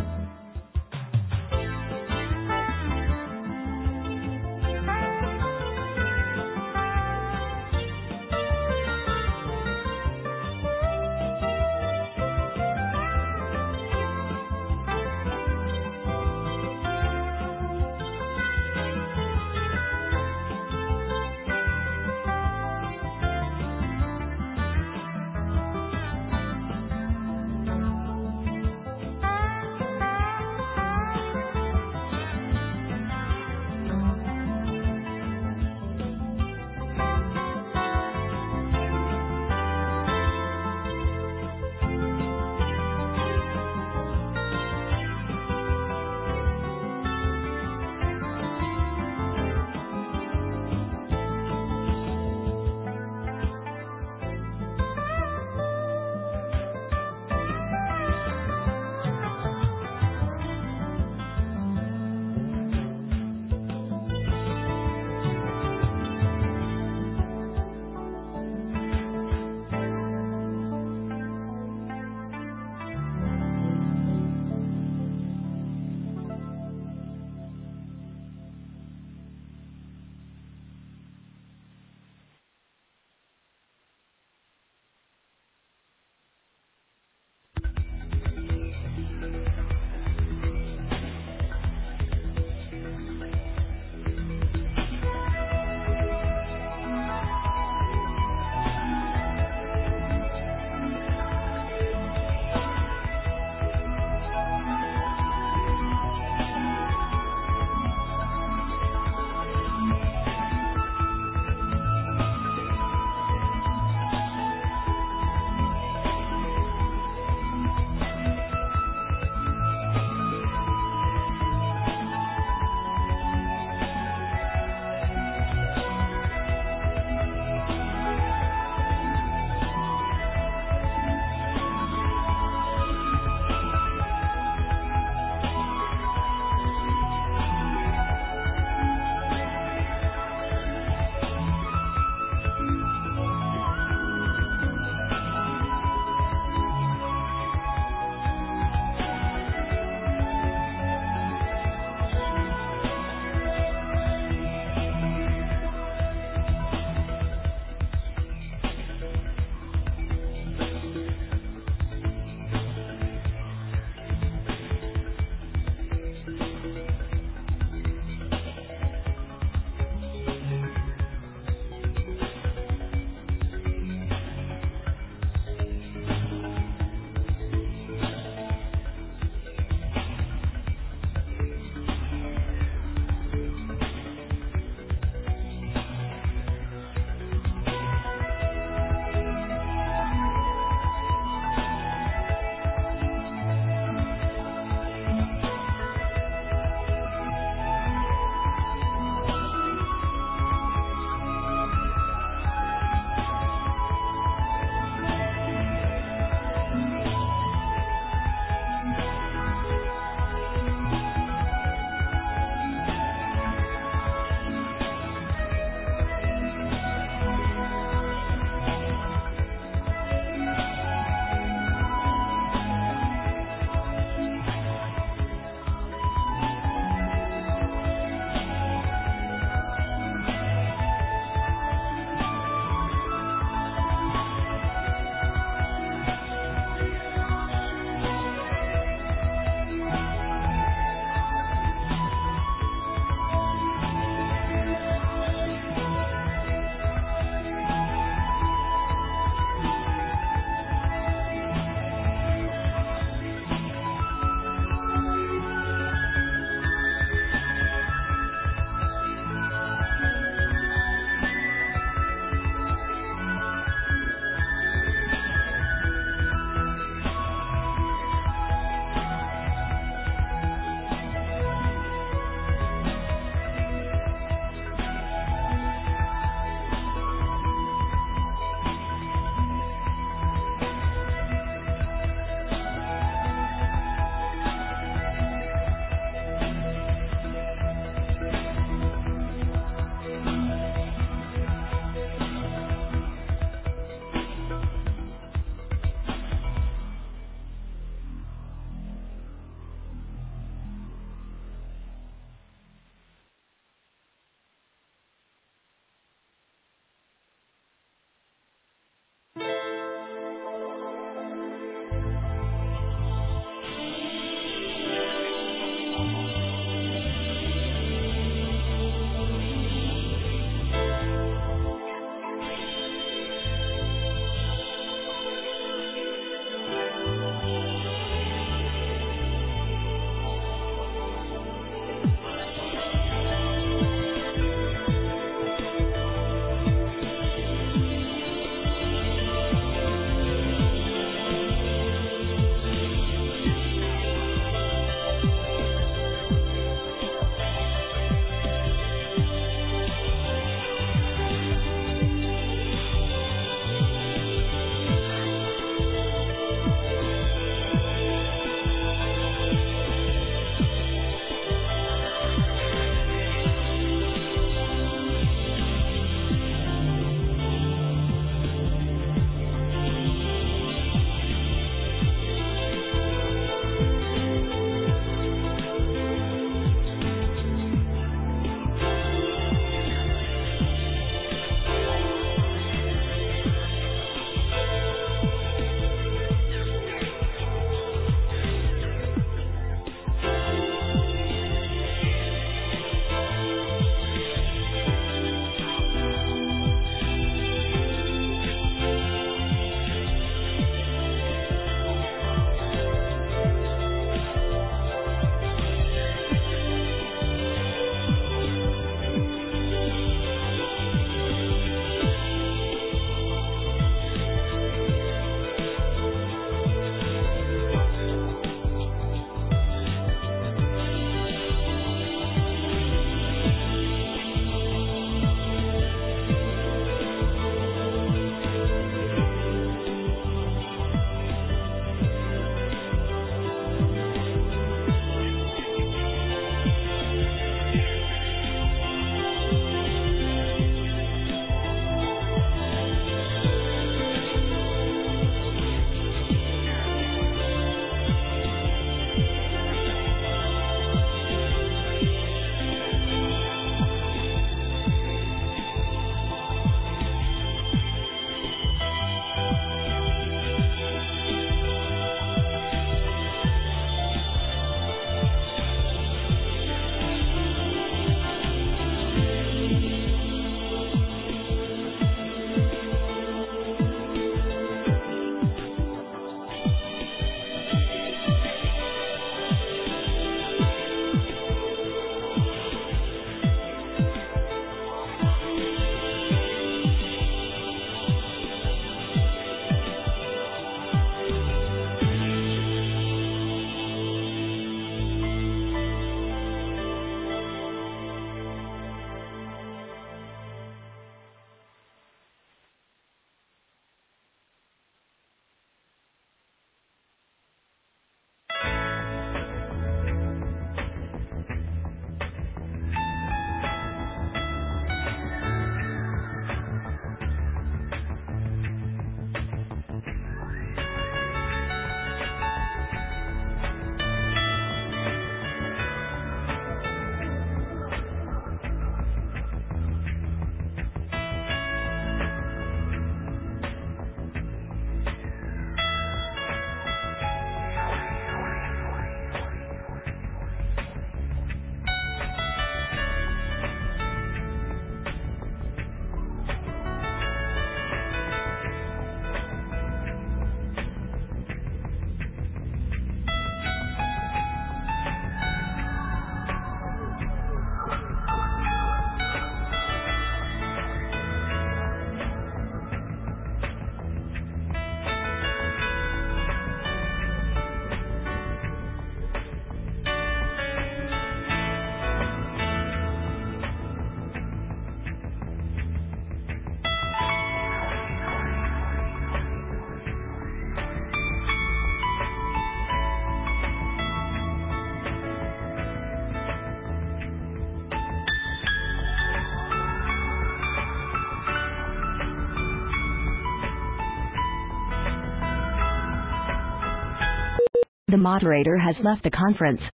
The moderator has left the conference.